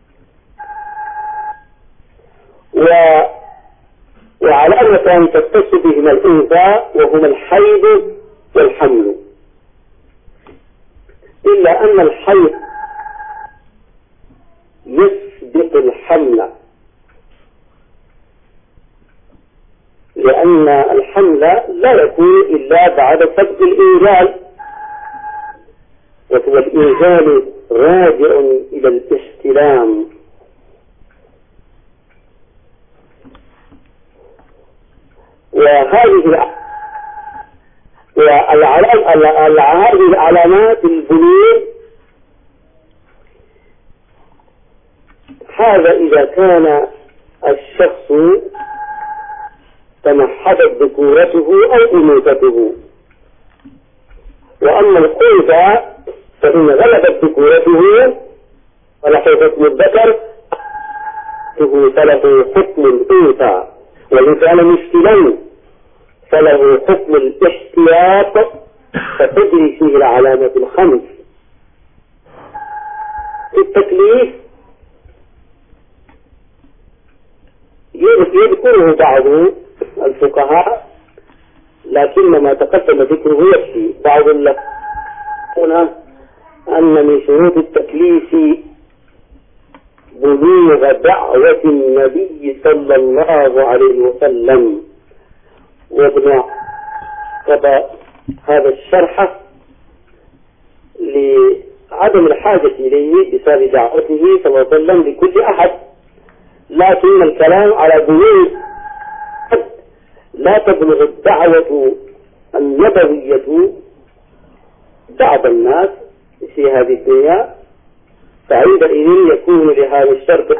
B: وعلامة تختص بهما الأنثى وهما الحيض والحمل، إلا أن الحيض يسبق الحمل، لأن الحمل لا يكون إلا بعد سبق الإنزال، وهو الإنزال راجع إلى الاحتلام. وهذه العلامات البلوغ هذا إذا كان الشخص تمحضت ذكورته أو أنوثته. وأما الأنثى فإن غلبت ذكورته فله حكم الذكر فله حكم الأنثى، وإن كان مشكلا فله حكم الاحتياط فتجري فيه العلامات الخمس. التكليف يذكره بعض الفقهاء، لكن ما تقدم ذكره يكفي. بعض هنا أن من شروط التكليف بلوغ دعوة النبي صلى الله عليه وسلم. وابن هذا الشرح لعدم الحاجة إليه بسبب دعوته صلى الله عليه وسلم لكل أحد، لكن الكلام على بنود لا تبلغ الدعوة النبوية بعض الناس في هذه الدنيا، فعندئذ يكون لهذا الشرط.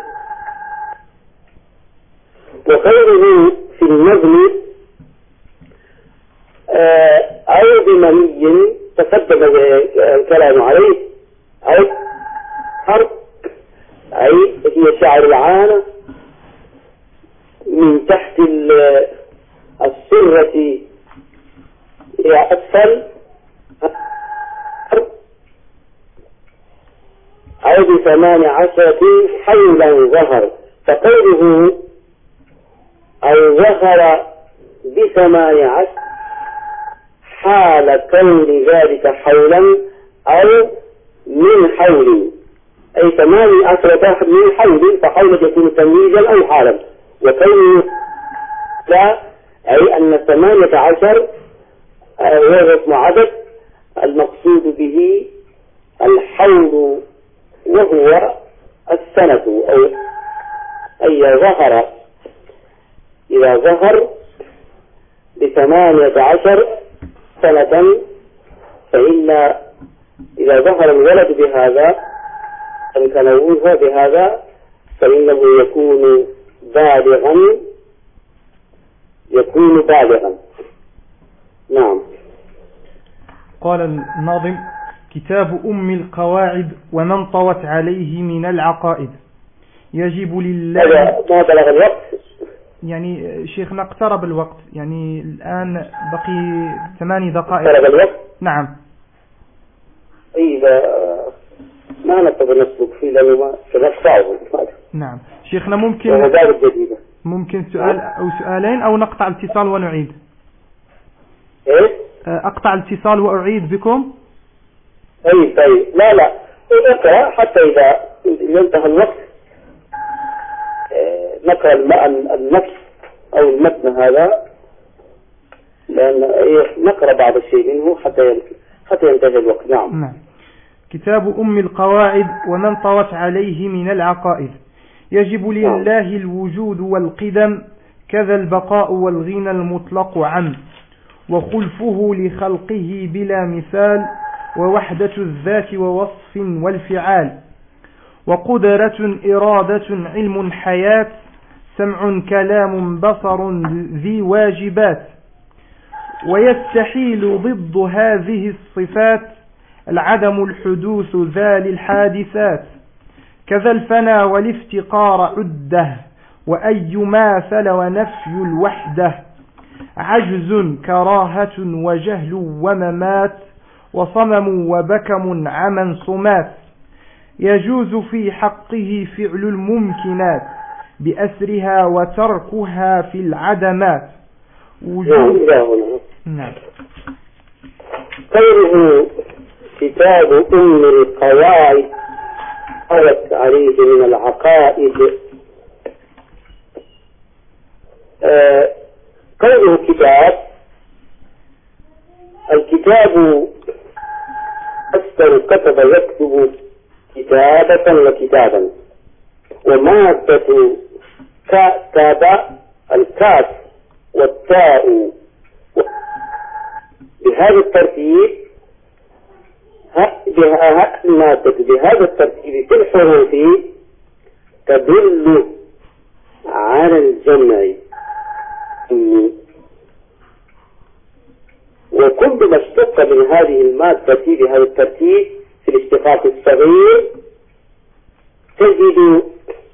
B: وخيره في النظم أو بمني تقدم الكلام عليه، أو حرف، أي هي شعر العانة من تحت السرة إلى أسفل، أو ب18 حولا ظهر. فقوله أو ظهر ب18 حال كون ذلك حولا أو من حول، أي 18 من حول، فحول يكون تمييزا أو حالا. وكون لا، أي أن 18 هو اسم عدد المقصود به الحول وهو السنة، أو أي ظهر، إذا ظهر ب18 سنة، فإن إذا ظهر الولد بهذا أمكنوه بهذا فإنه يكون بالغا. نعم.
A: قال الناظم: كتاب أم القواعد ومن طوت عليه من العقائد يجب لله.
B: ما بلغ الوقت؟
A: يعني شيخنا اقترب الوقت، يعني الآن بقي 8 دقائق.
B: اقترب الوقت؟
A: نعم.
B: إذا ما نقدر نسلك فيه لأنه ما سنقطعه.
A: نعم شيخنا، ممكن سؤال أو سؤالين أو نقطع الاتصال ونعيد؟
B: إيه؟
A: أقطع الاتصال وأعيد بكم؟
B: طيب لا نقرأ حتى إذا ينتهي الوقت نقرأ النص أو المتن هذا، لأن نقرأ بعض الشيء منه حتى ينتهي الوقت. نعم.
A: كتاب أم القواعد ومن طوت عليه من العقائد يجب لله الوجود والقدم، كذا البقاء والغنى المطلق عنه، وخلفه لخلقه بلا مثال، ووحدة الذات ووصف والفعال، وقدرة إرادة علم حياة، سمع كلام بصر ذي واجبات، ويستحيل ضد هذه الصفات العدم الحدوث ذا للحادثات، كذا الفنا والافتقار عده، وأي ماثل ونفي الوحدة، عجز كراهة وجهل وممات، وصمم وبكم عمى صمات، يجوز في حقه فعل الممكنات بأسرها وتركها في العدمات.
B: نعم. قوله كتاب أم القواعد طوت عليه من العقائد، قوله الكتاب أكثر كتب يكتب كتابة وكتابا، ومادة كتب الكاف والتاء بهذا الترتيب، المادة بهذا الترتيب في الحروف تدل على الجمع، وكل ما اشتق من هذه المادة بهذا الترتيب في الاشتقاق الصغير تجد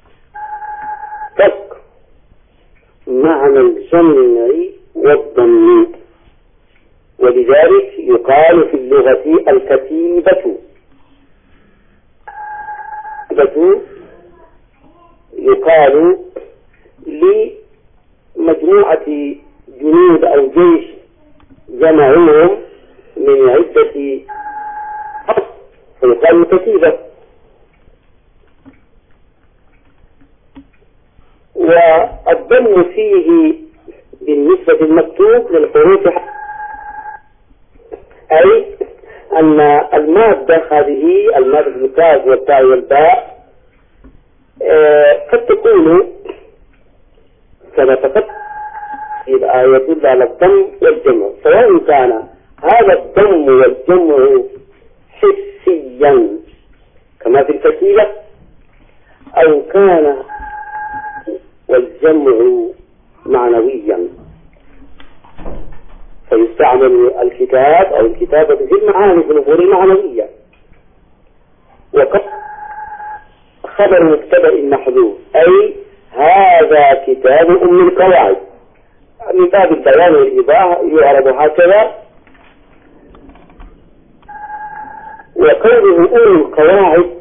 B: تك معنى الجمع والضم، ولذلك يقال في اللغة الكتيبة. يقال لمجموعة جنود أو جيش جمعوهم من عدة حرف فيقال كتيبة. والضم فيه بالنسبة المكتوب للحروف أي أن المادة هذه، المادة الكاف والتاء والباء، قد تكون كما تقدم يبقى يدل على الضم والجمع، سواء كان هذا الضم والجمع حسيا كما في الفسيلة، أو كان والجمع معنويا، فيستعمل الكتاب أو الكتابة في المعاني في الأمور المعنوية. وقد خبر مبتدأ محذوف، أي هذا كتاب أم القواعد، من باب البيان والإيضاح يعرب هكذا. وقوله أم القواعد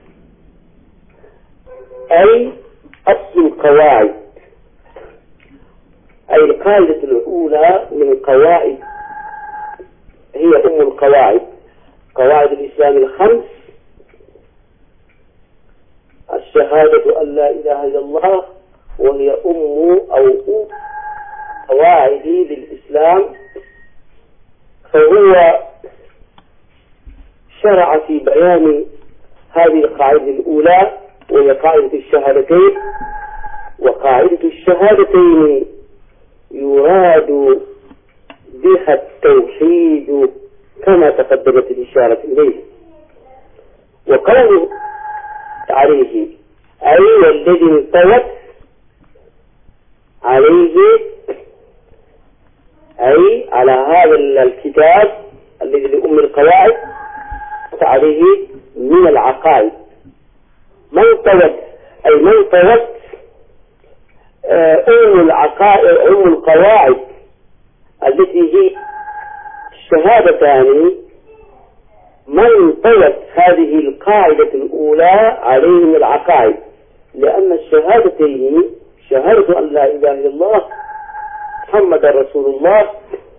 B: أي أصل القواعد، أي القاعدة الأولى من القواعد هي أم القواعد، قواعد الإسلام الخمس: الشهادة أن لا إله إلا الله، وهي أم قواعد للإسلام. فهو شرع في بيان هذه القاعدة الأولى، وهي قاعدة الشهادتين. وقاعدة الشهادتين يراد بها التوحيد كما تقدمت الإشارة إليه. وقوله عليه أي والذي انطوت عليه، أي على هذا الكتاب الذي لأم القواعد عليه من العقائد. من طوت أي من طوت أم القواعد التي هي الشهادتان، من طوت هذه القاعدة الأولى عليه من العقائد، لأن الشهادتين، شهادة أن لا إله إلا الله محمد رسول الله،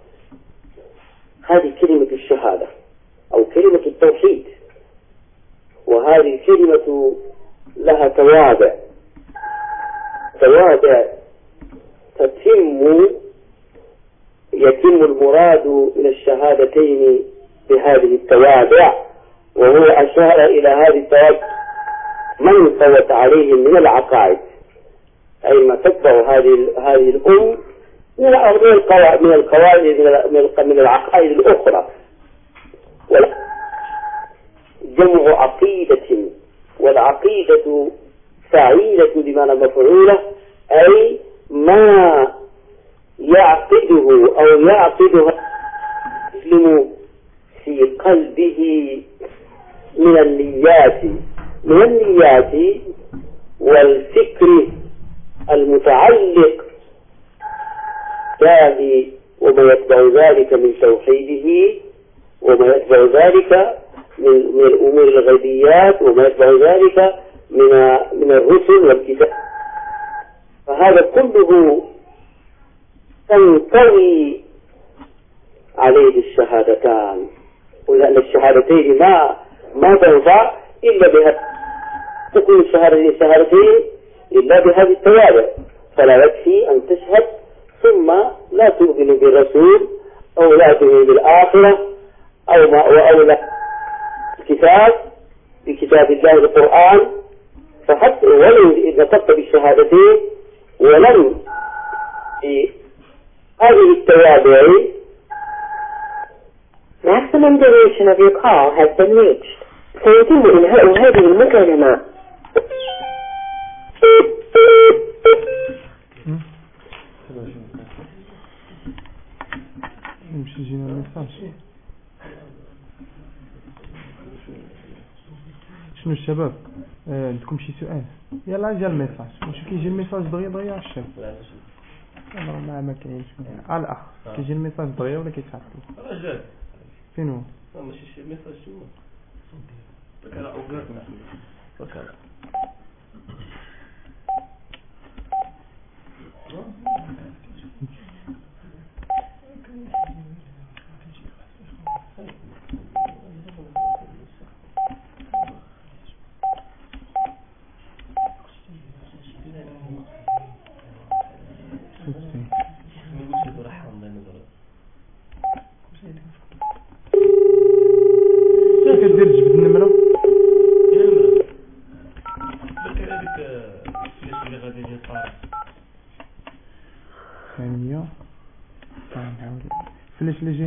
B: هذه كلمة الشهادة أو كلمة التوحيد، وهذه الكلمة لها توابع يتم المراد من الشهادتين بهذه التوابع. وهو أشار إلى هذه التوابع من طوت عليهم من العقائد، أي ما تتبع هذه الأم من العقائد الأخرى. جمع عقيدة، والعقيدة فاعلة بمعنى مفعولة، أي ما يعقده أو يعقدها المسلم في قلبه من النيات والفكر المتعلق به، وما يتبع ذلك من توحيده، وما يتبع ذلك من الأمور الغيبيات، وما يتبع ذلك من الرسل والكتاب. فهذا كله تنطوي عليه الشهادتان، ولأن الشهادتين ما تنفع إلا بها، تكون الشهادتين إلا بهذه التوابع. فلا يكفي أن تشهد ثم لا تؤمن بالرسول، أو لا تؤمن بالآخرة، أو لا الكتاب بكتاب الله القرآن. فحتى ولو نطقت بالشهادتين ولم هذه التوابع.
C: Maximum duration of your call has been reached. سيتم إنهاء هذه المكالمة.
A: نمشي جينا الميساج. شنو الشباب؟ عندكم شي سؤال؟ يلا جا الميساج، واش كيجي الميساج دغيا عشان والله ما كاينش على الاخ. كيجي الميساج دغيا ولا كيتعطل؟ راه فين هو؟ ماشي شي ميساج تما بكره اوغات بكره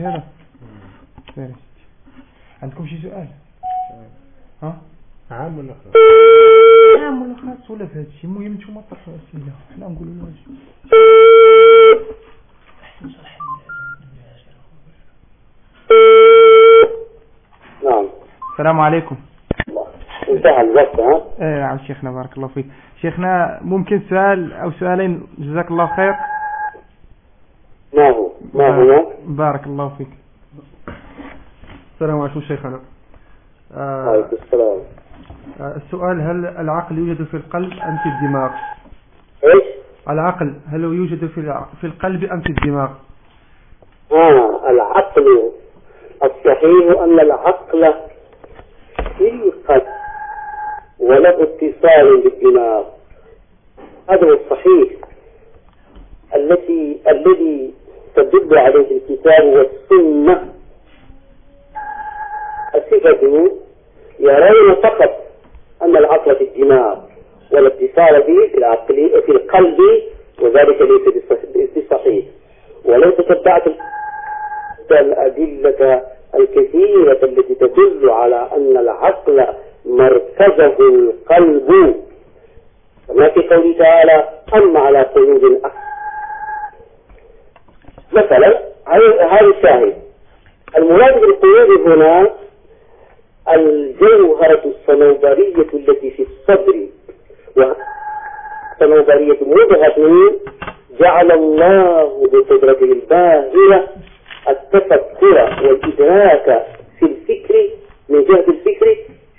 A: هذا. عندكم شي سؤال؟ ها؟
D: عام ولا خاص؟
A: عام ولا خاص ولا في هذا الشيء، المهم نتوما طرحوا أسئلة حنا نقولوا الواجب.
B: نعم.
A: السلام عليكم.
B: انتهى الوقت. ها؟
A: نعم شيخنا بارك الله فيك. شيخنا ممكن سؤال أو سؤالين جزاك الله خير.
B: ما هو؟
A: بارك الله فيك.
D: السلام عليكم شيخنا.
B: عليكم السلام.
D: السؤال: هل العقل يوجد في القلب أم في الدماغ؟
B: ايش؟
D: العقل هل يوجد في القلب أم في الدماغ؟
B: العقل الصحيح أن العقل في القلب وله اتصال بالدماغ. هذا هو الصحيح الذي تدل عليه الكتاب والسنة. الصفة يرون فقط أن العقل في الدماغ والاتصال به في العقل في القلب، وذلك ليس بالصحيح. ولو تتبعت الأدلة الكثيرة التي تدل على أن العقل مركزه القلب، كما في قوله تعالى: أم على قلوب أقسامها. مثلا هذا الشاهد. المراد بالقلوب هنا الجوهرة الصنوبرية التي في الصدر، والصنوبرية مضغة جعل الله بقدرته الباهرة التفكر والإدراك في الفكر من جهة الفكر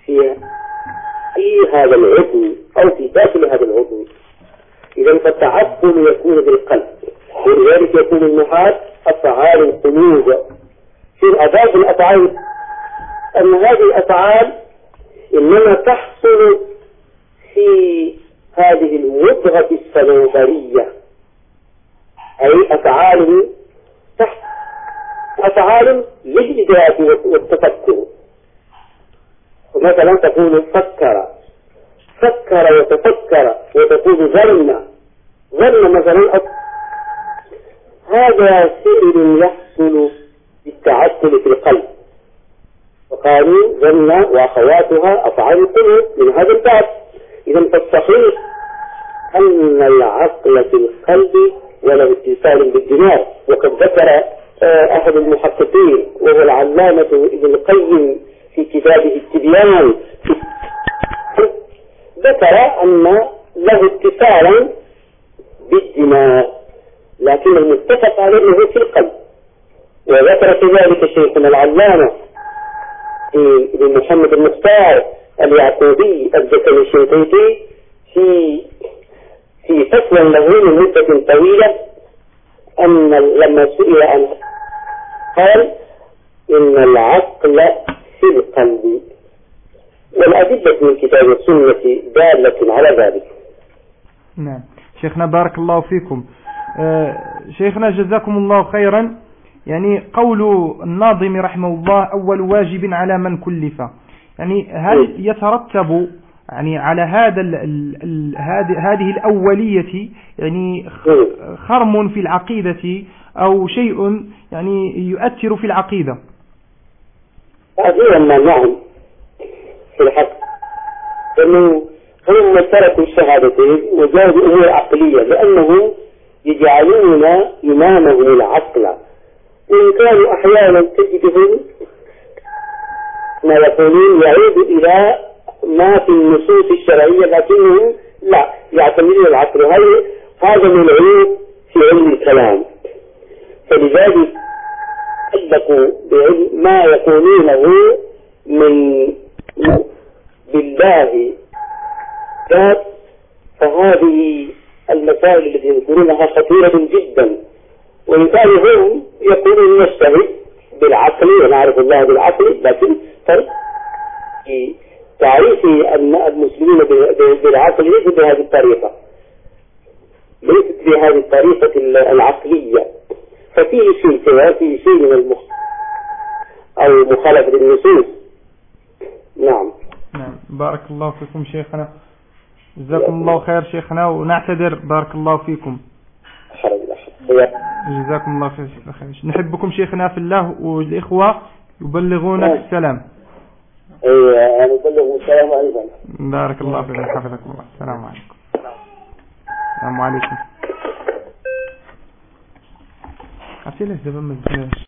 B: في هذا العضو أو في داخل هذا العضو. إذا فالتعقل يكون بالقلب، ولذلك يكون النحاة أفعال القلوب. في أضاف الأفعال أن هذه الأفعال إنما تحصل في هذه المضغة الصنوبرية، أي أفعال للإدراك والتفكر. مثلا تقول فكر وتفكر، وتقول ظن مثلا. هذا فعل يحصل بالتعقل في القلب، وقالوا ظن وأخواتها أفعال القلوب من هذا الباب. إذا فالصحيح أن العقل في القلب وله اتصال بالدماغ. وقد ذكر أحد المحققين وهو العلامة ابن القيم في كتابه التبيان، ذكر أن له اتصالا بالدماغ، لكن المتفق عليه أنه في القلب. وذكر كذلك شيخنا العلامة ابن محمد المختار اليعقوبي الزكري الشنقيطي في فصل له من مدة طويلة، أن لما سئل عنه قال إن العقل في القلب، والأدلة من كتاب السنة دالة على ذلك.
A: نعم شيخنا بارك الله فيكم. شيخنا جزاكم الله خيرا. يعني قول الناظم رحمه الله: أول واجب على من كلف، يعني هل يترتب يعني على هذه الأولية يعني خرم في العقيدة أو شيء يعني يؤثر في العقيدة؟
B: هذه نعم في الحق، أنه هم تركوا الشهادتين وجاءوا أمور عقلية، لأنهم يجعلون إمامهم العقل، وإن كانوا أحيانا تجدهم ما يقولون يعود إلى ما في النصوص الشرعية، لكنهم لا يعتمدون العقل. هذا من العيوب في علم الكلام، فلذلك صدقوا بعلم ما يقولونه من بالله ذات. فهذه المسائل التي يذكرونها خطيرة جدا، وإن كانوا هم يقولون نجتهد بالعقل ونعرف الله بالعقل، لكن فرق في تعريف أن المسلمين بالعقل ليس بهذه الطريقة، ليست بهذه الطريقة العقلية. ففيه شيء من أو مخالفة النصوص. نعم
A: بارك الله فيكم شيخنا، جزاكم الله خير شيخنا، ونعتذر بارك الله فيكم. جزاكم الله خير. نحبكم شيخنا في الله، والإخوة يبلغونك السلام.
B: ايوه انا بلغ السلام عليكم.
A: بارك الله فيكم، حفظكم الله. السلام عليكم. السلام عليكم. عرفتي ليش دابا ما